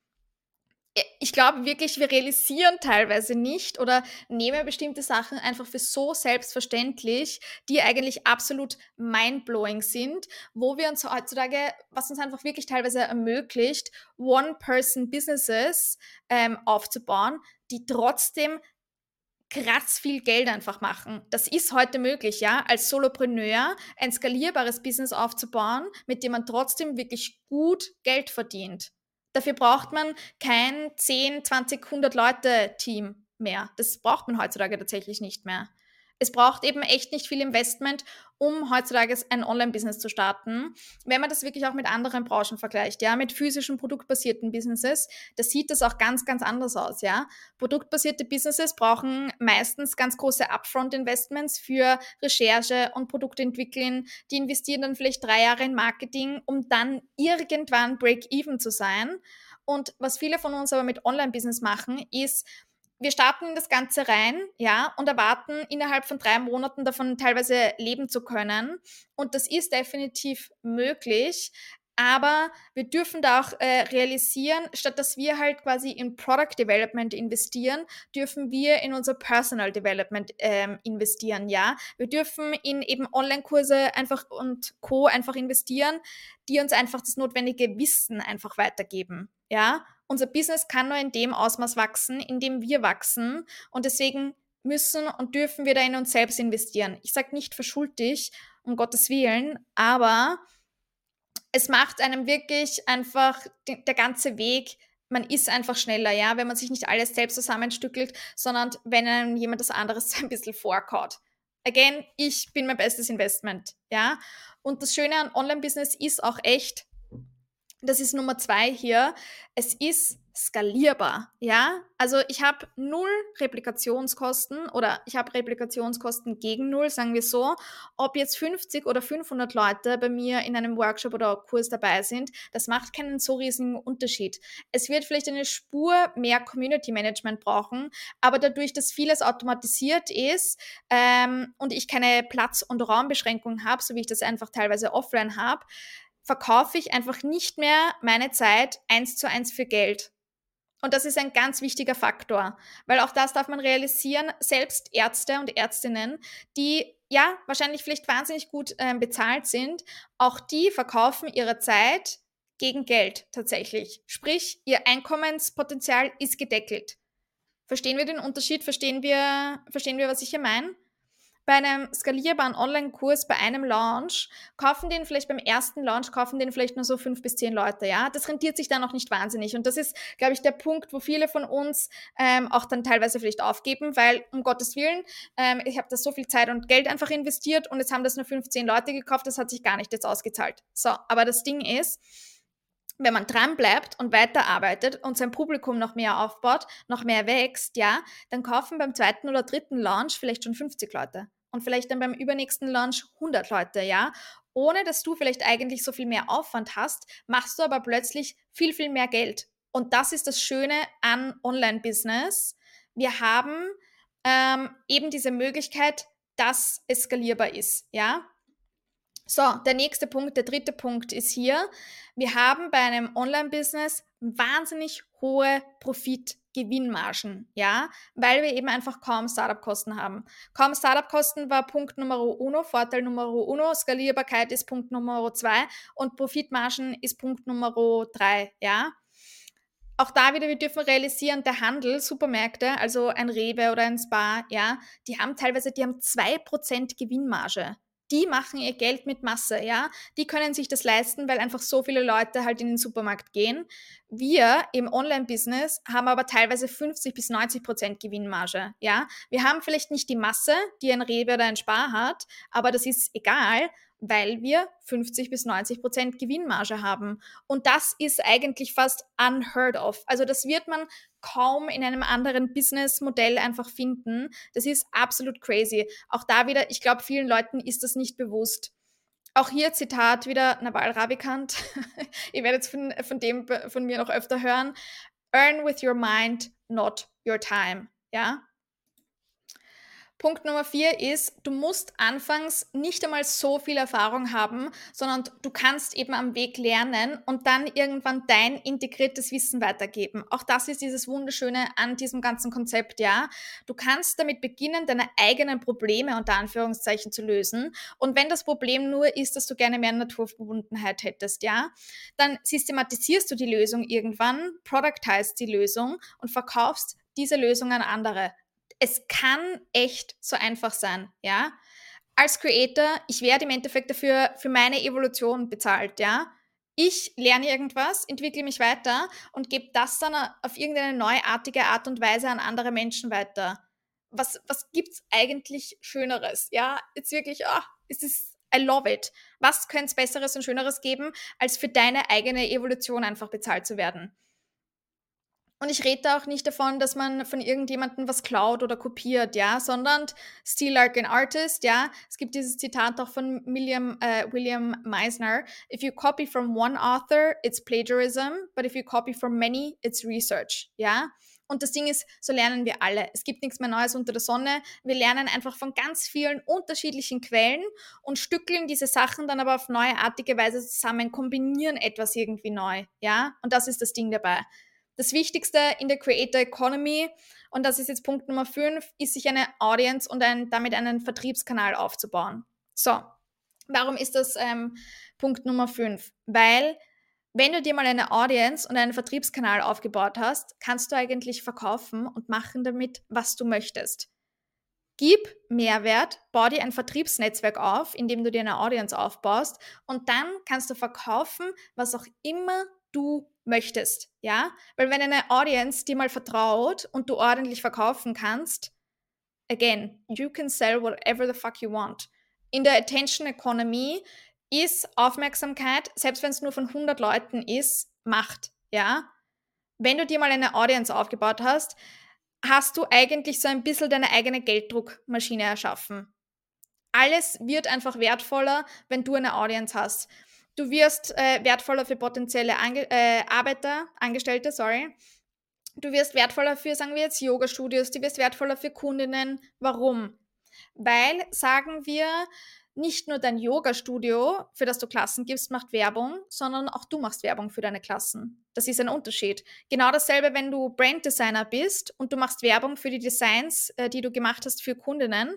Ich glaube wirklich, wir realisieren teilweise nicht oder nehmen bestimmte Sachen einfach für so selbstverständlich, die eigentlich absolut mindblowing sind, wo wir uns heutzutage, was uns einfach wirklich teilweise ermöglicht, One-Person-Businesses ähm, aufzubauen, die trotzdem krass viel Geld einfach machen. Das ist heute möglich, ja, als Solopreneur ein skalierbares Business aufzubauen, mit dem man trotzdem wirklich gut Geld verdient. Dafür braucht man kein zehn, zwanzig, hundert Leute Team mehr. Das braucht man heutzutage tatsächlich nicht mehr. Es braucht eben echt nicht viel Investment, um heutzutage ein Online-Business zu starten. Wenn man das wirklich auch mit anderen Branchen vergleicht, ja, mit physischen produktbasierten Businesses, da sieht das auch ganz, ganz anders aus, ja. Produktbasierte Businesses brauchen meistens ganz große Upfront-Investments für Recherche und Produktentwickeln. Die investieren dann vielleicht drei Jahre in Marketing, um dann irgendwann Break-Even zu sein. Und was viele von uns aber mit Online-Business machen, ist, wir starten in das Ganze rein, ja, und erwarten innerhalb von drei Monaten davon teilweise leben zu können. Und das ist definitiv möglich. Aber wir dürfen da auch äh, realisieren, statt dass wir halt quasi in Product Development investieren, dürfen wir in unser Personal Development ähm, investieren, ja. Wir dürfen in eben Online-Kurse einfach und Co. einfach investieren, die uns einfach das notwendige Wissen einfach weitergeben, ja. Unser Business kann nur in dem Ausmaß wachsen, in dem wir wachsen und deswegen müssen und dürfen wir da in uns selbst investieren. Ich sage nicht verschuld dich, um Gottes Willen, aber es macht einem wirklich einfach de- der ganze Weg, man ist einfach schneller, ja, wenn man sich nicht alles selbst zusammenstückelt, sondern wenn einem jemand das anderes ein bisschen vorkaut. Again, ich bin mein bestes Investment, ja. Und das Schöne an Online-Business ist auch echt, das ist Nummer zwei hier, es ist skalierbar, ja? Also ich habe null Replikationskosten oder ich habe Replikationskosten gegen null, sagen wir so. Ob jetzt fünfzig oder fünfhundert Leute bei mir in einem Workshop oder Kurs dabei sind, das macht keinen so riesigen Unterschied. Es wird vielleicht eine Spur mehr Community Management brauchen, aber dadurch, dass vieles automatisiert ist ähm, und ich keine Platz- und Raumbeschränkungen habe, so wie ich das einfach teilweise offline habe, verkaufe ich einfach nicht mehr meine Zeit eins zu eins für Geld. Und das ist ein ganz wichtiger Faktor, weil auch das darf man realisieren, selbst Ärzte und Ärztinnen, die ja wahrscheinlich vielleicht wahnsinnig gut äh, bezahlt sind, auch die verkaufen ihre Zeit gegen Geld tatsächlich. Sprich, ihr Einkommenspotenzial ist gedeckelt. Verstehen wir den Unterschied? Verstehen wir, verstehen wir, was ich hier meine? Bei einem skalierbaren Online-Kurs, bei einem Launch, kaufen den vielleicht beim ersten Launch, kaufen den vielleicht nur so fünf bis zehn Leute, ja. Das rentiert sich dann noch nicht wahnsinnig. Und das ist, glaube ich, der Punkt, wo viele von uns ähm, auch dann teilweise vielleicht aufgeben, weil, um Gottes Willen, ähm, ich habe da so viel Zeit und Geld einfach investiert und jetzt haben das nur fünfzehn Leute gekauft, das hat sich gar nicht jetzt ausgezahlt. So, aber das Ding ist, wenn man dran bleibt und weiterarbeitet und sein Publikum noch mehr aufbaut, noch mehr wächst, ja, dann kaufen beim zweiten oder dritten Launch vielleicht schon fünfzig Leute und vielleicht dann beim übernächsten Launch hundert Leute, ja. Ohne dass du vielleicht eigentlich so viel mehr Aufwand hast, machst du aber plötzlich viel, viel mehr Geld. Und das ist das Schöne an Online-Business. Wir haben ähm, eben diese Möglichkeit, dass es skalierbar ist, ja. So, der nächste Punkt, der dritte Punkt ist hier, wir haben bei einem Online-Business wahnsinnig hohe Profit-Gewinnmargen, ja, weil wir eben einfach kaum Startup-Kosten haben. Kaum Startup-Kosten war Punkt Nummer uno, Vorteil Nummer uno, Skalierbarkeit ist Punkt Nummer zwei und Profitmargen ist Punkt Nummer drei, ja. Auch da wieder, wir dürfen realisieren, der Handel, Supermärkte, also ein Rewe oder ein Spar, ja, die haben teilweise, die haben zwei Prozent Gewinnmarge. Die machen ihr Geld mit Masse, ja. Die können sich das leisten, weil einfach so viele Leute halt in den Supermarkt gehen. Wir im Online-Business haben aber teilweise fünfzig bis neunzig Prozent Gewinnmarge, ja. Wir haben vielleicht nicht die Masse, die ein Rewe oder ein Spar hat, aber das ist egal, weil wir fünfzig bis neunzig Prozent Gewinnmarge haben. Und das ist eigentlich fast unheard of. Also das wird man kaum in einem anderen Businessmodell einfach finden. Das ist absolut crazy. Auch da wieder, ich glaube, vielen Leuten ist das nicht bewusst. Auch hier Zitat wieder Naval Ravikant. Ihr werdet von, von dem von mir noch öfter hören. Earn with your mind, not your time. Ja? Punkt Nummer vier ist, du musst anfangs nicht einmal so viel Erfahrung haben, sondern du kannst eben am Weg lernen und dann irgendwann dein integriertes Wissen weitergeben. Auch das ist dieses Wunderschöne an diesem ganzen Konzept, ja. Du kannst damit beginnen, deine eigenen Probleme unter Anführungszeichen zu lösen. Und wenn das Problem nur ist, dass du gerne mehr Naturverbundenheit hättest, ja, dann systematisierst du die Lösung irgendwann, productized die Lösung und verkaufst diese Lösung an andere. Es kann echt so einfach sein, ja. Als Creator, ich werde im Endeffekt dafür für meine Evolution bezahlt, ja. Ich lerne irgendwas, entwickle mich weiter und gebe das dann auf irgendeine neuartige Art und Weise an andere Menschen weiter. Was, was gibt's eigentlich Schöneres, ja? Jetzt wirklich, oh, es ist, I love it. Was könnte es Besseres und Schöneres geben, als für deine eigene Evolution einfach bezahlt zu werden? Und ich rede da auch nicht davon, dass man von irgendjemandem was klaut oder kopiert, ja, sondern steal like an artist, ja. Es gibt dieses Zitat auch von William, äh, William Meisner. If you copy from one author, it's plagiarism, but if you copy from many, it's research, ja. Und das Ding ist, so lernen wir alle. Es gibt nichts mehr Neues unter der Sonne. Wir lernen einfach von ganz vielen unterschiedlichen Quellen und stückeln diese Sachen dann aber auf neuartige Weise zusammen, kombinieren etwas irgendwie neu, ja. Und das ist das Ding dabei. Das Wichtigste in der Creator Economy, und das ist jetzt Punkt Nummer fünf, ist sich eine Audience und ein, damit einen Vertriebskanal aufzubauen. So, warum ist das ähm, Punkt Nummer fünf? Weil, wenn du dir mal eine Audience und einen Vertriebskanal aufgebaut hast, kannst du eigentlich verkaufen und machen damit, was du möchtest. Gib Mehrwert, bau dir ein Vertriebsnetzwerk auf, indem du dir eine Audience aufbaust und dann kannst du verkaufen, was auch immer du möchtest, ja? Weil wenn eine Audience dir mal vertraut und du ordentlich verkaufen kannst, again, you can sell whatever the fuck you want. In der Attention Economy ist Aufmerksamkeit, selbst wenn es nur von hundert Leuten ist, Macht, ja? wenn du dir mal eine Audience aufgebaut hast, hast du eigentlich so ein bisschen deine eigene Gelddruckmaschine erschaffen. Alles wird einfach wertvoller, wenn du eine Audience hast. Du wirst äh, wertvoller für potenzielle Ange äh, Arbeiter, Angestellte, sorry. Du wirst wertvoller für, sagen wir jetzt, Yoga-Studios, du wirst wertvoller für Kundinnen. Warum? Weil, sagen wir, nicht nur dein Yoga-Studio, für das du Klassen gibst, macht Werbung, sondern auch du machst Werbung für deine Klassen. Das ist ein Unterschied. Genau dasselbe, wenn du Branddesigner bist und du machst Werbung für die Designs, äh, die du gemacht hast für Kundinnen,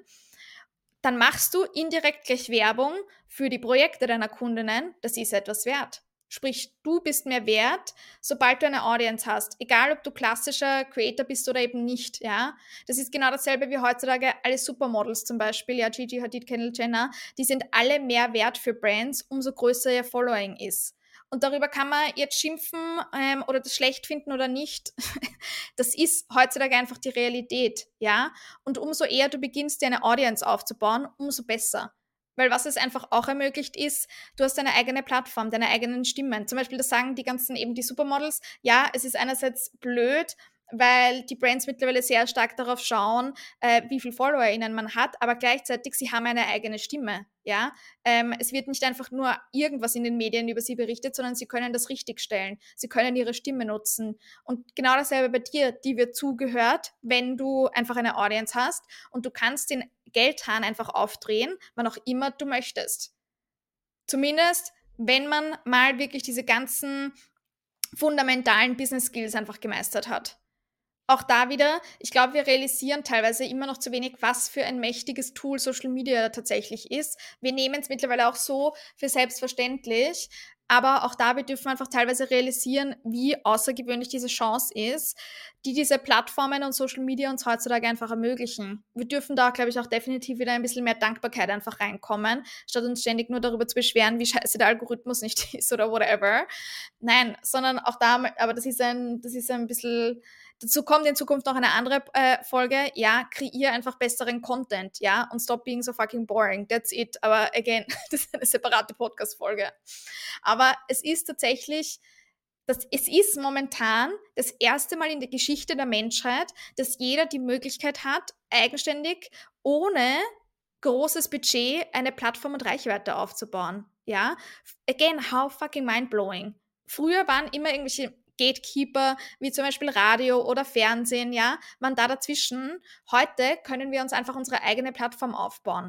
dann machst du indirekt gleich Werbung für die Projekte deiner Kundinnen. Das ist etwas wert. Sprich, du bist mehr wert, sobald du eine Audience hast. Egal, ob du klassischer Creator bist oder eben nicht, ja. Das ist genau dasselbe wie heutzutage alle Supermodels zum Beispiel, ja, Gigi Hadid, Kendall Jenner, die sind alle mehr wert für Brands, umso größer ihr Following ist. Und darüber kann man jetzt schimpfen ähm, oder das schlecht finden oder nicht. Das ist heutzutage einfach die Realität, ja. Und umso eher du beginnst, dir eine Audience aufzubauen, umso besser. Weil was es einfach auch ermöglicht ist, du hast deine eigene Plattform, deine eigenen Stimmen. Zum Beispiel, das sagen die ganzen eben die Supermodels, ja, es ist einerseits blöd, weil die Brands mittlerweile sehr stark darauf schauen, äh, wie viel FollowerInnen man hat, aber gleichzeitig, sie haben eine eigene Stimme, ja. Ähm, es wird nicht einfach nur irgendwas in den Medien über sie berichtet, sondern sie können das richtigstellen. Sie können ihre Stimme nutzen. Und genau dasselbe bei dir, die wird zugehört, wenn du einfach eine Audience hast und du kannst den Geldhahn einfach aufdrehen, wann auch immer du möchtest. Zumindest, wenn man mal wirklich diese ganzen fundamentalen Business Skills einfach gemeistert hat. Auch da wieder, ich glaube, wir realisieren teilweise immer noch zu wenig, was für ein mächtiges Tool Social Media tatsächlich ist. Wir nehmen es mittlerweile auch so für selbstverständlich, aber auch da, wir dürfen einfach teilweise realisieren, wie außergewöhnlich diese Chance ist, die diese Plattformen und Social Media uns heutzutage einfach ermöglichen. Wir dürfen da, glaube ich, auch definitiv wieder ein bisschen mehr Dankbarkeit einfach reinkommen, statt uns ständig nur darüber zu beschweren, wie scheiße der Algorithmus nicht ist oder whatever. Nein, sondern auch da, aber das ist ein, das ist ein bisschen. Dazu kommt in Zukunft noch eine andere äh, Folge. Ja, kreier einfach besseren Content, ja, und stop being so fucking boring. That's it. Aber again, das ist eine separate Podcast-Folge. Aber es ist tatsächlich, das, es ist momentan das erste Mal in der Geschichte der Menschheit, dass jeder die Möglichkeit hat, eigenständig, ohne großes Budget, eine Plattform und Reichweite aufzubauen. Ja, again, how fucking mind-blowing. Früher waren immer irgendwelche Gatekeeper, wie zum Beispiel Radio oder Fernsehen, ja, waren da dazwischen. Heute können wir uns einfach unsere eigene Plattform aufbauen.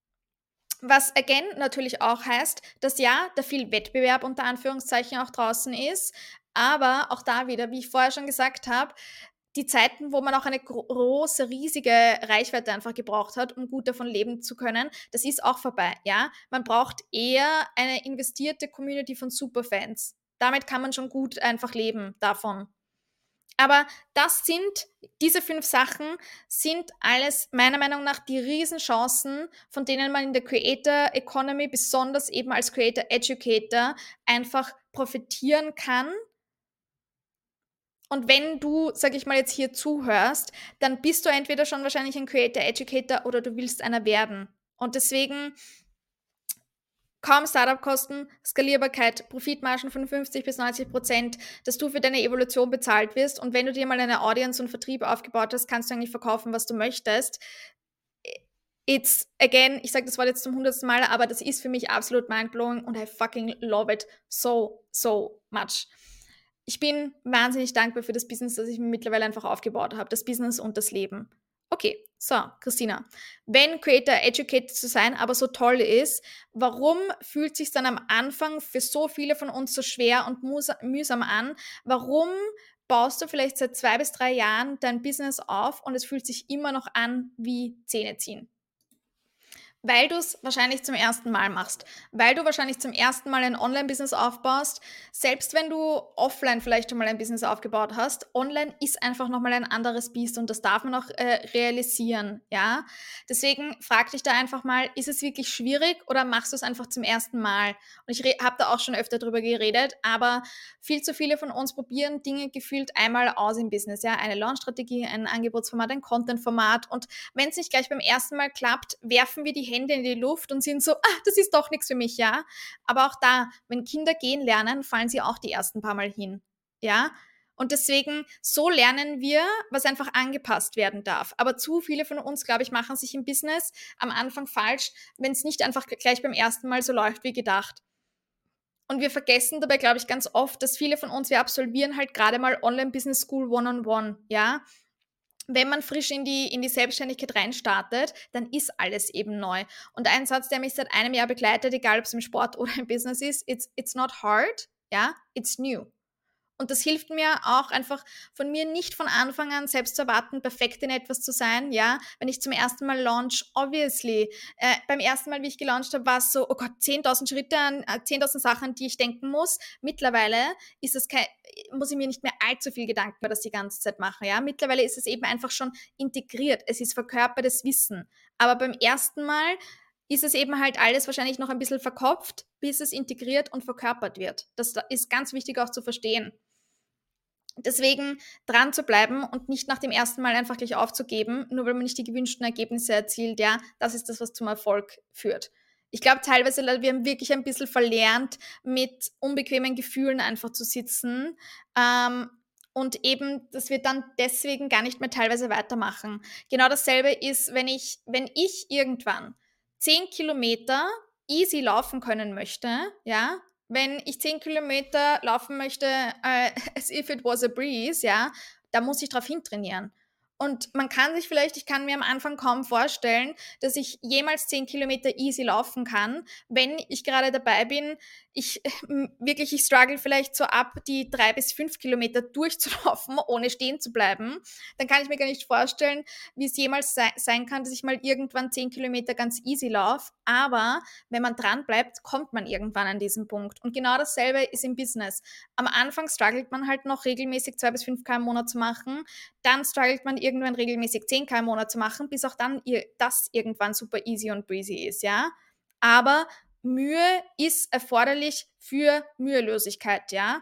Was again natürlich auch heißt, dass ja, da viel Wettbewerb unter Anführungszeichen auch draußen ist, aber auch da wieder, wie ich vorher schon gesagt habe, die Zeiten, wo man auch eine große, riesige Reichweite einfach gebraucht hat, um gut davon leben zu können, das ist auch vorbei, ja. Man braucht eher eine investierte Community von Superfans. Damit kann man schon gut einfach leben davon. Aber das sind, diese fünf Sachen sind alles meiner Meinung nach die Riesenchancen, von denen man in der Creator Economy, besonders eben als Creator Educator, einfach profitieren kann. Und wenn du, sag ich mal, jetzt hier zuhörst, dann bist du entweder schon wahrscheinlich ein Creator Educator oder du willst einer werden. Und deswegen kaum Startup-Kosten, Skalierbarkeit, Profitmargen von fünfzig bis neunzig Prozent, dass du für deine Evolution bezahlt wirst. Und wenn du dir mal eine Audience und Vertrieb aufgebaut hast, kannst du eigentlich verkaufen, was du möchtest. It's, again, ich sage das Wort jetzt zum hundertsten Mal, aber das ist für mich absolut mindblowing und I fucking love it so, so much. Ich bin wahnsinnig dankbar für das Business, das ich mir mittlerweile einfach aufgebaut habe. Das Business und das Leben. Okay, so, Christina. Wenn Creator Educated zu sein aber so toll ist, warum fühlt es sich dann am Anfang für so viele von uns so schwer und mühsam an? Warum baust du vielleicht seit zwei bis drei Jahren dein Business auf und es fühlt sich immer noch an wie Zähneziehen? Weil du es wahrscheinlich zum ersten Mal machst, weil du wahrscheinlich zum ersten Mal ein Online-Business aufbaust, selbst wenn du offline vielleicht schon mal ein Business aufgebaut hast, online ist einfach nochmal ein anderes Biest und das darf man auch äh, realisieren, ja. Deswegen frag dich da einfach mal, ist es wirklich schwierig oder machst du es einfach zum ersten Mal? Und ich habe da auch schon öfter drüber geredet, aber viel zu viele von uns probieren Dinge gefühlt einmal aus im Business, ja. Eine Launchstrategie, ein Angebotsformat, ein Contentformat und wenn es nicht gleich beim ersten Mal klappt, werfen wir die Hände in die Luft und sind so, ah, das ist doch nichts für mich, ja. Aber auch da, wenn Kinder gehen lernen, fallen sie auch die ersten paar Mal hin, ja. Und deswegen, so lernen wir, was einfach angepasst werden darf. Aber zu viele von uns, glaube ich, machen sich im Business am Anfang falsch, wenn es nicht einfach gleich beim ersten Mal so läuft wie gedacht. Und wir vergessen dabei, glaube ich, ganz oft, dass viele von uns, wir absolvieren halt gerade mal Online-Business School One-on-One, ja. Wenn man frisch in die, in die Selbstständigkeit reinstartet, dann ist alles eben neu. Und ein Satz, der mich seit einem Jahr begleitet, egal ob es im Sport oder im Business ist, it's, it's not hard, ja, it's new. Und das hilft mir auch einfach von mir nicht von Anfang an selbst zu erwarten, perfekt in etwas zu sein, ja. Wenn ich zum ersten Mal launch, obviously, äh, beim ersten Mal, wie ich gelauncht habe, war es so, oh Gott, zehntausend Schritte an, äh, zehntausend Sachen, an die ich denken muss. Mittlerweile ist es kein, muss ich mir nicht mehr allzu viel Gedanken über das die ganze Zeit machen, ja. Mittlerweile ist es eben einfach schon integriert. Es ist verkörpertes Wissen. Aber beim ersten Mal ist es eben halt alles wahrscheinlich noch ein bisschen verkopft, bis es integriert und verkörpert wird. Das ist ganz wichtig auch zu verstehen. Deswegen dran zu bleiben und nicht nach dem ersten Mal einfach gleich aufzugeben, nur weil man nicht die gewünschten Ergebnisse erzielt, ja, das ist das, was zum Erfolg führt. Ich glaube teilweise, wir haben wirklich ein bisschen verlernt, mit unbequemen Gefühlen einfach zu sitzen, ähm, und eben, dass wir dann deswegen gar nicht mehr teilweise weitermachen. Genau dasselbe ist, wenn ich, wenn ich irgendwann zehn Kilometer easy laufen können möchte, ja, wenn ich zehn Kilometer laufen möchte, äh, as if it was a breeze, ja, da muss ich drauf hintrainieren. Und man kann sich vielleicht, ich kann mir am Anfang kaum vorstellen, dass ich jemals zehn Kilometer easy laufen kann, wenn ich gerade dabei bin, ich wirklich, ich struggle vielleicht so ab, die drei bis fünf Kilometer durchzulaufen, ohne stehen zu bleiben. Dann kann ich mir gar nicht vorstellen, wie es jemals sei, sein kann, dass ich mal irgendwann zehn Kilometer ganz easy laufe. Aber wenn man dran bleibt, kommt man irgendwann an diesen Punkt. Und genau dasselbe ist im Business. Am Anfang struggelt man halt noch regelmäßig zwei bis fünf K im Monat zu machen. Dann struggelt man irgendwann regelmäßig zehn K im Monat zu machen, bis auch dann das irgendwann super easy und breezy ist, ja. Aber Mühe ist erforderlich für Mühelosigkeit, ja.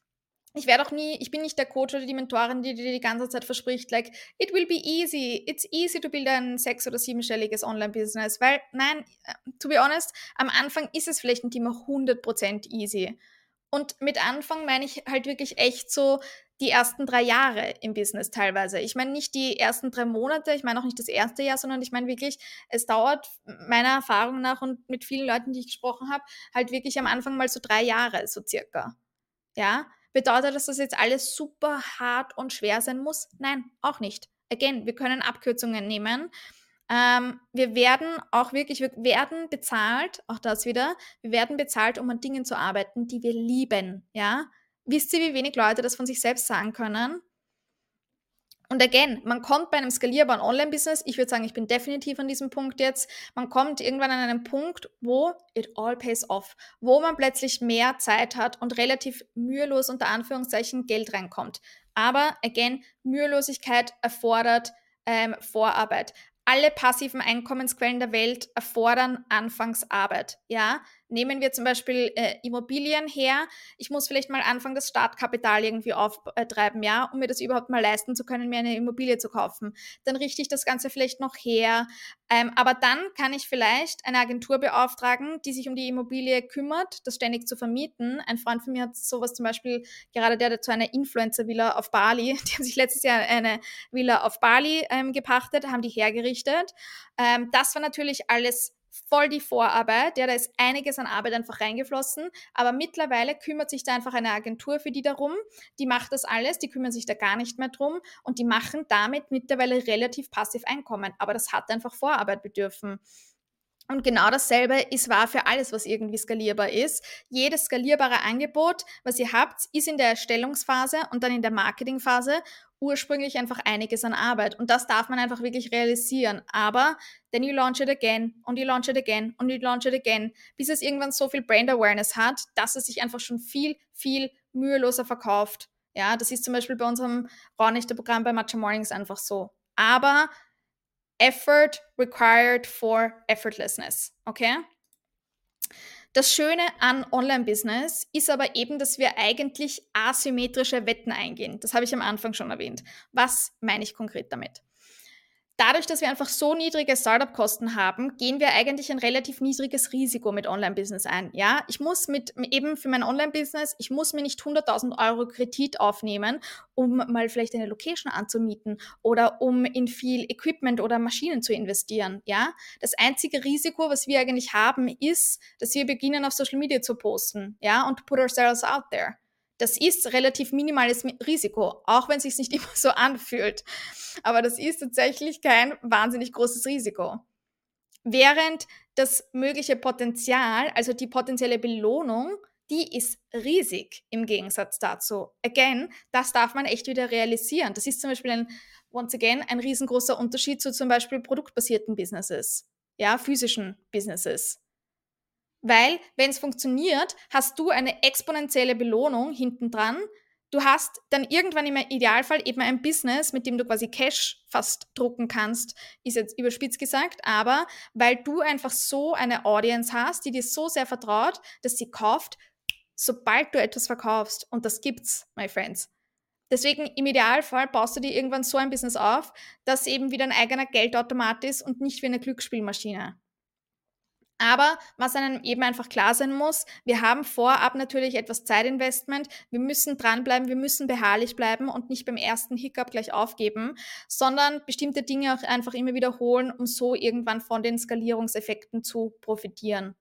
Ich werde auch nie, ich bin nicht der Coach oder die Mentorin, die dir die ganze Zeit verspricht, like, it will be easy, it's easy to build ein sechs- oder siebenstelliges Online-Business, weil, nein, to be honest, am Anfang ist es vielleicht nicht immer hundert Prozent easy. Und mit Anfang meine ich halt wirklich echt so die ersten drei Jahre im Business teilweise. Ich meine nicht die ersten drei Monate, ich meine auch nicht das erste Jahr, sondern ich meine wirklich, es dauert meiner Erfahrung nach und mit vielen Leuten, die ich gesprochen habe, halt wirklich am Anfang mal so drei Jahre, so circa. Ja? Bedeutet das, dass jetzt alles super hart und schwer sein muss? Nein, auch nicht. Again, wir können Abkürzungen nehmen. Ähm, wir werden auch wirklich, wir werden bezahlt, auch das wieder, wir werden bezahlt, um an Dingen zu arbeiten, die wir lieben, ja. Wisst ihr, wie wenig Leute das von sich selbst sagen können? Und again, man kommt bei einem skalierbaren Online-Business, ich würde sagen, ich bin definitiv an diesem Punkt jetzt, man kommt irgendwann an einen Punkt, wo it all pays off, wo man plötzlich mehr Zeit hat und relativ mühelos unter Anführungszeichen Geld reinkommt. Aber again, Mühelosigkeit erfordert ähm, Vorarbeit. Alle passiven Einkommensquellen der Welt erfordern Anfangsarbeit. Ja? Nehmen wir zum Beispiel äh, Immobilien her. Ich muss vielleicht mal anfangen, das Startkapital irgendwie auftreiben, ja, um mir das überhaupt mal leisten zu können, mir eine Immobilie zu kaufen. Dann richte ich das Ganze vielleicht noch her. Ähm, aber dann kann ich vielleicht eine Agentur beauftragen, die sich um die Immobilie kümmert, das ständig zu vermieten. Ein Freund von mir hat sowas zum Beispiel, gerade der zu einer Influencer-Villa auf Bali, die haben sich letztes Jahr eine Villa auf Bali ähm, gepachtet, haben die hergerichtet. Ähm, das war natürlich alles voll die Vorarbeit, ja, da ist einiges an Arbeit einfach reingeflossen, aber mittlerweile kümmert sich da einfach eine Agentur für die darum, die macht das alles, die kümmern sich da gar nicht mehr drum und die machen damit mittlerweile relativ passiv Einkommen, aber das hat einfach Vorarbeit bedürfen. Und genau dasselbe ist wahr für alles, was irgendwie skalierbar ist. Jedes skalierbare Angebot, was ihr habt, ist in der Erstellungsphase und dann in der Marketingphase ursprünglich einfach einiges an Arbeit. Und das darf man einfach wirklich realisieren. Aber then you launch it again und you launch it again und you launch it again, bis es irgendwann so viel Brand Awareness hat, dass es sich einfach schon viel, viel müheloser verkauft. Ja, das ist zum Beispiel bei unserem Raunichter-Programm bei Matcha Mornings einfach so. Aber Effort required for effortlessness, okay? Das Schöne an Online-Business ist aber eben, dass wir eigentlich asymmetrische Wetten eingehen. Das habe ich am Anfang schon erwähnt. Was meine ich konkret damit? Dadurch, dass wir einfach so niedrige Startup-Kosten haben, gehen wir eigentlich ein relativ niedriges Risiko mit Online-Business ein. Ja, ich muss mit eben für mein Online-Business, ich muss mir nicht hunderttausend Euro Kredit aufnehmen, um mal vielleicht eine Location anzumieten oder um in viel Equipment oder Maschinen zu investieren. Ja, das einzige Risiko, was wir eigentlich haben, ist, dass wir beginnen, auf Social Media zu posten. Ja, und put ourselves out there. Das ist relativ minimales Risiko, auch wenn es sich nicht immer so anfühlt. Aber das ist tatsächlich kein wahnsinnig großes Risiko. Während das mögliche Potenzial, also die potenzielle Belohnung, die ist riesig im Gegensatz dazu. Again, das darf man echt wieder realisieren. Das ist zum Beispiel ein, once again, ein riesengroßer Unterschied zu zum Beispiel produktbasierten Businesses, ja, physischen Businesses. Weil, wenn es funktioniert, hast du eine exponentielle Belohnung hinten dran. Du hast dann irgendwann im Idealfall eben ein Business, mit dem du quasi Cash fast drucken kannst, ist jetzt überspitzt gesagt, aber weil du einfach so eine Audience hast, die dir so sehr vertraut, dass sie kauft, sobald du etwas verkaufst. Und das gibt's, my friends. Deswegen im Idealfall baust du dir irgendwann so ein Business auf, dass eben wieder ein eigener Geldautomat ist und nicht wie eine Glücksspielmaschine. Aber was einem eben einfach klar sein muss, wir haben vorab natürlich etwas Zeitinvestment, wir müssen dranbleiben, wir müssen beharrlich bleiben und nicht beim ersten Hiccup gleich aufgeben, sondern bestimmte Dinge auch einfach immer wiederholen, um so irgendwann von den Skalierungseffekten zu profitieren.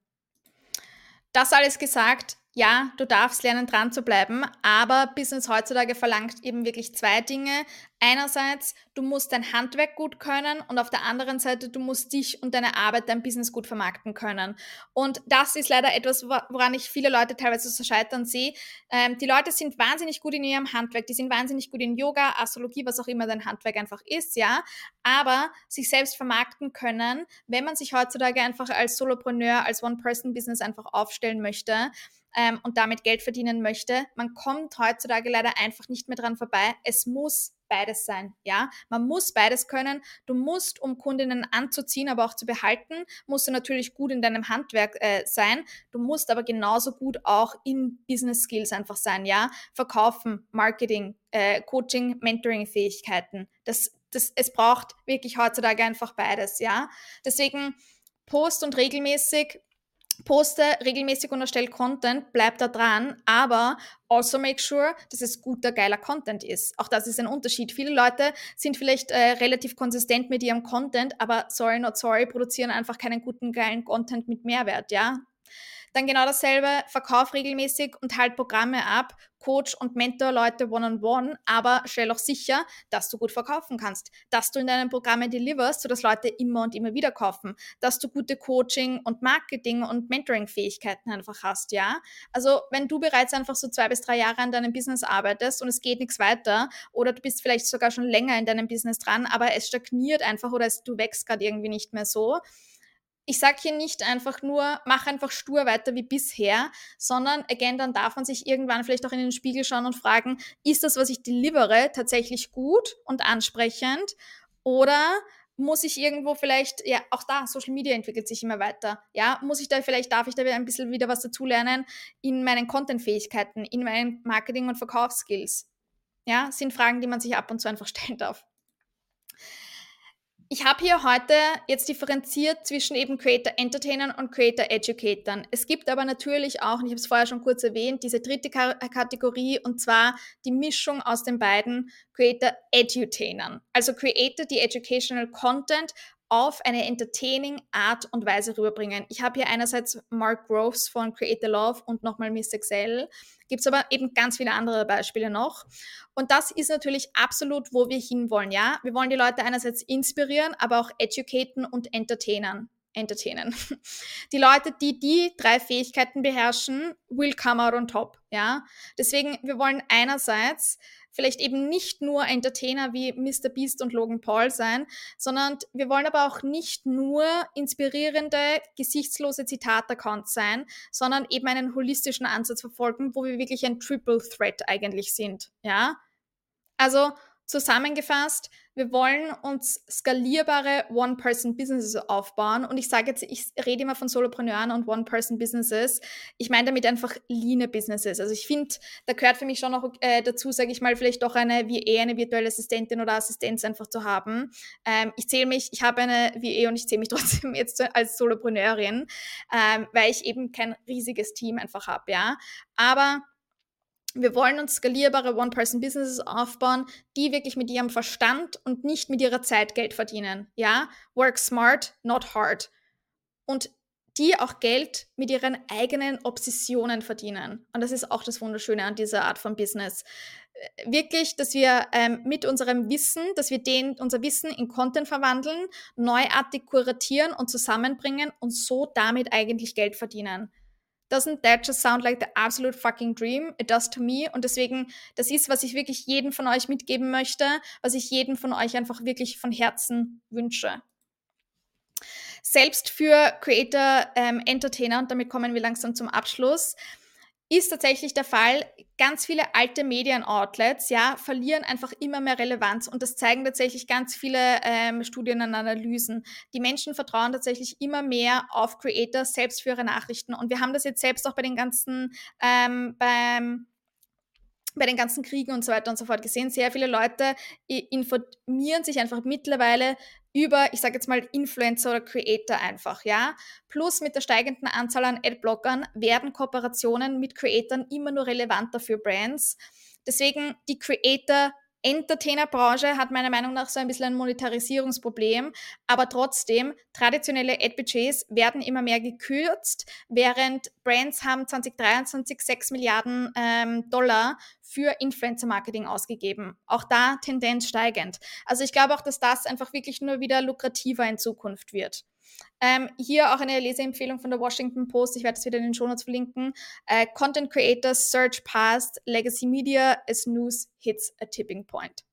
Das alles gesagt, ja, du darfst lernen, dran zu bleiben, aber Business heutzutage verlangt eben wirklich zwei Dinge. Einerseits, du musst dein Handwerk gut können und auf der anderen Seite, du musst dich und deine Arbeit, dein Business gut vermarkten können. Und das ist leider etwas, woran ich viele Leute teilweise so scheitern sehe. Ähm, die Leute sind wahnsinnig gut in ihrem Handwerk, die sind wahnsinnig gut in Yoga, Astrologie, was auch immer dein Handwerk einfach ist, ja, aber sich selbst vermarkten können, wenn man sich heutzutage einfach als Solopreneur, als One-Person-Business einfach aufstellen möchte, ähm, und damit Geld verdienen möchte. Man kommt heutzutage leider einfach nicht mehr dran vorbei. Es muss beides sein, ja. Man muss beides können. Du musst, um Kundinnen anzuziehen, aber auch zu behalten, musst du natürlich gut in deinem Handwerk äh, sein. Du musst aber genauso gut auch in Business Skills einfach sein, ja. Verkaufen, Marketing, äh, Coaching, Mentoring-Fähigkeiten. Das, das, es braucht wirklich heutzutage einfach beides, ja. Deswegen post und regelmäßig Poste regelmäßig und erstell Content, bleib da dran, aber also make sure, dass es guter, geiler Content ist. Auch das ist ein Unterschied. Viele Leute sind vielleicht äh, relativ konsistent mit ihrem Content, aber sorry, not sorry, produzieren einfach keinen guten, geilen Content mit Mehrwert, ja. Dann genau dasselbe, verkauf regelmäßig und halt Programme ab, Coach und Mentor Leute one-on-one, aber stell auch sicher, dass du gut verkaufen kannst, dass du in deinen Programmen deliverst, sodass Leute immer und immer wieder kaufen, dass du gute Coaching- und Marketing- und Mentoring-Fähigkeiten einfach hast, ja. Also wenn du bereits einfach so zwei bis drei Jahre an deinem Business arbeitest und es geht nichts weiter oder du bist vielleicht sogar schon länger in deinem Business dran, aber es stagniert einfach oder es, du wächst gerade irgendwie nicht mehr so, ich sage hier nicht einfach nur, mach einfach stur weiter wie bisher, sondern again, dann darf man sich irgendwann vielleicht auch in den Spiegel schauen und fragen, ist das, was ich delivere, tatsächlich gut und ansprechend oder muss ich irgendwo vielleicht, ja, auch da, Social Media entwickelt sich immer weiter, ja, muss ich da vielleicht, darf ich da ein bisschen wieder was dazulernen in meinen Content-Fähigkeiten, in meinen Marketing- und Verkaufsskills, ja, sind Fragen, die man sich ab und zu einfach stellen darf. Ich habe hier heute jetzt differenziert zwischen eben Creator Entertainern und Creator Educatern. Es gibt aber natürlich auch, und ich habe es vorher schon kurz erwähnt, diese dritte K- Kategorie und zwar die Mischung aus den beiden Creator Edutainern. Also Creator, die Educational Content auf eine entertaining Art und Weise rüberbringen. Ich habe hier einerseits Mark Groves von Creator Love und nochmal Miss Excel. Gibt es aber eben ganz viele andere Beispiele noch. Und das ist natürlich absolut, wo wir hinwollen, ja. Wir wollen die Leute einerseits inspirieren, aber auch educaten und entertainen. Entertainen. Die Leute, die die drei Fähigkeiten beherrschen, will come out on top, ja. Deswegen, wir wollen einerseits vielleicht eben nicht nur Entertainer wie Mister Beast und Logan Paul sein, sondern wir wollen aber auch nicht nur inspirierende, gesichtslose Zitat-Accounts sein, sondern eben einen holistischen Ansatz verfolgen, wo wir wirklich ein Triple Threat eigentlich sind, ja. Also Zusammengefasst, wir wollen uns skalierbare One-Person-Businesses aufbauen. Und ich sage jetzt, ich rede immer von Solopreneuren und One-Person-Businesses. Ich meine damit einfach leane Businesses. Also ich finde, da gehört für mich schon noch äh, dazu, sage ich mal, vielleicht doch eine V A, eine virtuelle Assistentin oder Assistenz einfach zu haben. Ähm, ich zähle mich, ich habe eine V A und ich zähle mich trotzdem jetzt als Solopreneurin, ähm, weil ich eben kein riesiges Team einfach habe, ja. Aber wir wollen uns skalierbare One-Person-Businesses aufbauen, die wirklich mit ihrem Verstand und nicht mit ihrer Zeit Geld verdienen. Ja, work smart, not hard. Und die auch Geld mit ihren eigenen Obsessionen verdienen. Und das ist auch das Wunderschöne an dieser Art von Business. Wirklich, dass wir ähm, mit unserem Wissen, dass wir den, unser Wissen in Content verwandeln, neuartig kuratieren und zusammenbringen und so damit eigentlich Geld verdienen. Doesn't that just sound like the absolute fucking dream? It does to me. Und deswegen, das ist, was ich wirklich jedem von euch mitgeben möchte, was ich jedem von euch einfach wirklich von Herzen wünsche. Selbst für Creator, ähm, Entertainer, und damit kommen wir langsam zum Abschluss, ist tatsächlich der Fall, ganz viele alte Medien-Outlets, ja, verlieren einfach immer mehr Relevanz und das zeigen tatsächlich ganz viele ähm, Studien und Analysen. Die Menschen vertrauen tatsächlich immer mehr auf Creators selbst für ihre Nachrichten und wir haben das jetzt selbst auch bei den ganzen, ähm, beim bei den ganzen Kriegen und so weiter und so fort gesehen. Sehr viele Leute informieren sich einfach mittlerweile über, ich sage jetzt mal, Influencer oder Creator einfach, ja. Plus mit der steigenden Anzahl an Adblockern werden Kooperationen mit Creatoren immer nur relevanter für Brands. Deswegen die Creator Entertainer-Branche hat meiner Meinung nach so ein bisschen ein Monetarisierungsproblem, aber trotzdem, traditionelle Ad-Budgets werden immer mehr gekürzt, während Brands haben zwanzig dreiundzwanzig sechs Milliarden ähm, Dollar für Influencer-Marketing ausgegeben. Auch da Tendenz steigend. Also ich glaube auch, dass das einfach wirklich nur wieder lukrativer in Zukunft wird. Ähm, hier auch eine Leseempfehlung von der Washington Post, ich werde es wieder in den Shownotes verlinken. Uh, Content Creators Search Past Legacy Media as News Hits a Tipping Point.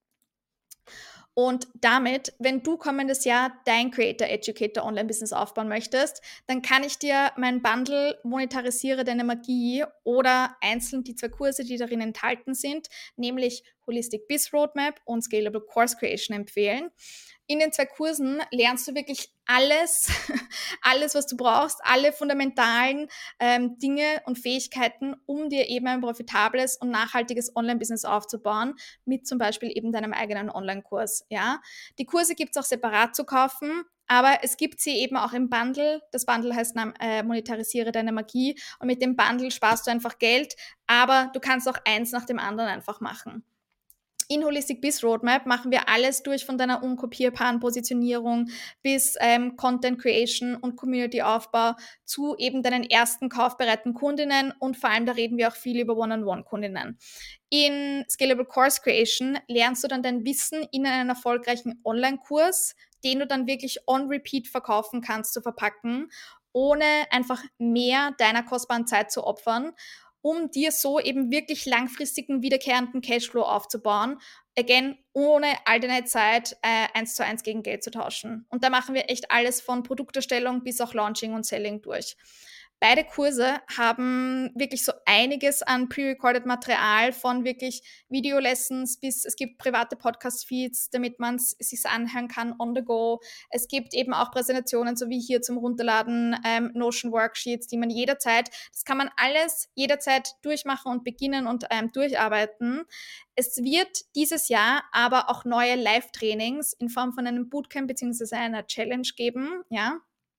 Und damit, wenn du kommendes Jahr dein Creator Educator Online Business aufbauen möchtest, dann kann ich dir mein Bundle Monetarisiere deine Magie oder einzeln die zwei Kurse, die darin enthalten sind, nämlich Holistic Biz Roadmap und Scalable Course Creation empfehlen. In den zwei Kursen lernst du wirklich alles, alles, was du brauchst, alle fundamentalen ähm, Dinge und Fähigkeiten, um dir eben ein profitables und nachhaltiges Online-Business aufzubauen, mit zum Beispiel eben deinem eigenen Online-Kurs. Ja? Die Kurse gibt es auch separat zu kaufen, aber es gibt sie eben auch im Bundle. Das Bundle heißt äh, Monetarisiere deine Magie und mit dem Bundle sparst du einfach Geld, aber du kannst auch eins nach dem anderen einfach machen. In Holistic Biz Roadmap machen wir alles durch, von deiner unkopierbaren Positionierung bis ähm, Content Creation und Community Aufbau zu eben deinen ersten kaufbereiten Kundinnen und vor allem, da reden wir auch viel über One-on-One-Kundinnen. In Scalable Course Creation lernst du dann dein Wissen in einen erfolgreichen Online-Kurs, den du dann wirklich on repeat verkaufen kannst, zu verpacken, ohne einfach mehr deiner kostbaren Zeit zu opfern, um dir so eben wirklich langfristigen, wiederkehrenden Cashflow aufzubauen. Again, ohne all deine Zeit äh, eins zu eins gegen Geld zu tauschen. Und da machen wir echt alles von Produkterstellung bis auch Launching und Selling durch. Beide Kurse haben wirklich so einiges an pre-recorded Material, von wirklich Video-Lessons bis es gibt private Podcast-Feeds, damit man es sich anhören kann on the go. Es gibt eben auch Präsentationen, so wie hier zum Runterladen, ähm, Notion-Worksheets, die man jederzeit, das kann man alles jederzeit durchmachen und beginnen und ähm, durcharbeiten. Es wird dieses Jahr aber auch neue Live-Trainings in Form von einem Bootcamp bzw. einer Challenge geben, ja.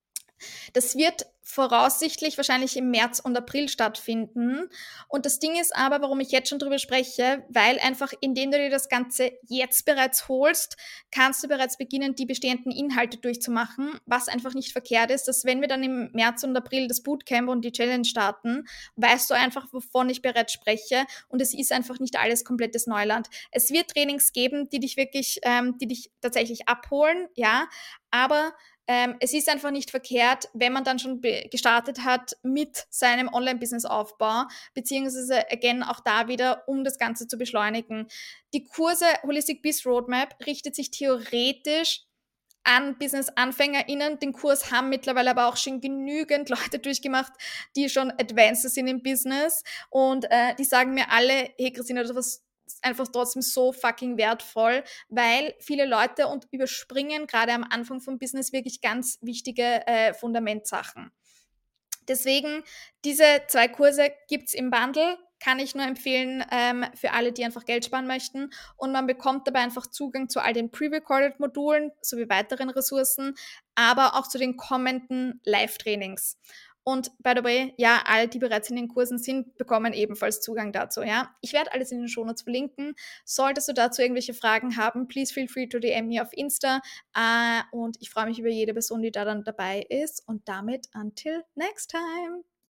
Das wird voraussichtlich wahrscheinlich im März und April stattfinden. Und das Ding ist aber, warum ich jetzt schon drüber spreche, weil einfach, indem du dir das Ganze jetzt bereits holst, kannst du bereits beginnen, die bestehenden Inhalte durchzumachen, was einfach nicht verkehrt ist, dass wenn wir dann im März und April das Bootcamp und die Challenge starten, weißt du einfach, wovon ich bereits spreche, und es ist einfach nicht alles komplettes Neuland. Es wird Trainings geben, die dich wirklich, ähm, die dich tatsächlich abholen, ja, aber Ähm, es ist einfach nicht verkehrt, wenn man dann schon gestartet hat mit seinem Online-Business-Aufbau, beziehungsweise again auch da wieder, um das Ganze zu beschleunigen. Die Kurse Holistic Biz Roadmap richtet sich theoretisch an Business-AnfängerInnen. Den Kurs haben mittlerweile aber auch schon genügend Leute durchgemacht, die schon Advanced sind im Business, und äh, die sagen mir alle, hey Christina, du hast einfach trotzdem so fucking wertvoll, weil viele Leute und überspringen gerade am Anfang vom Business wirklich ganz wichtige äh, Fundamentsachen. Deswegen, diese zwei Kurse gibt's im Bundle, kann ich nur empfehlen ähm, für alle, die einfach Geld sparen möchten. Und man bekommt dabei einfach Zugang zu all den pre-recorded Modulen sowie weiteren Ressourcen, aber auch zu den kommenden Live-Trainings. Und by the way, ja, alle, die bereits in den Kursen sind, bekommen ebenfalls Zugang dazu, ja. Ich werde alles in den Shownotes verlinken. Solltest du dazu irgendwelche Fragen haben, please feel free to D M me auf Insta. Uh, und ich freue mich über jede Person, die da dann dabei ist. Und damit until next time.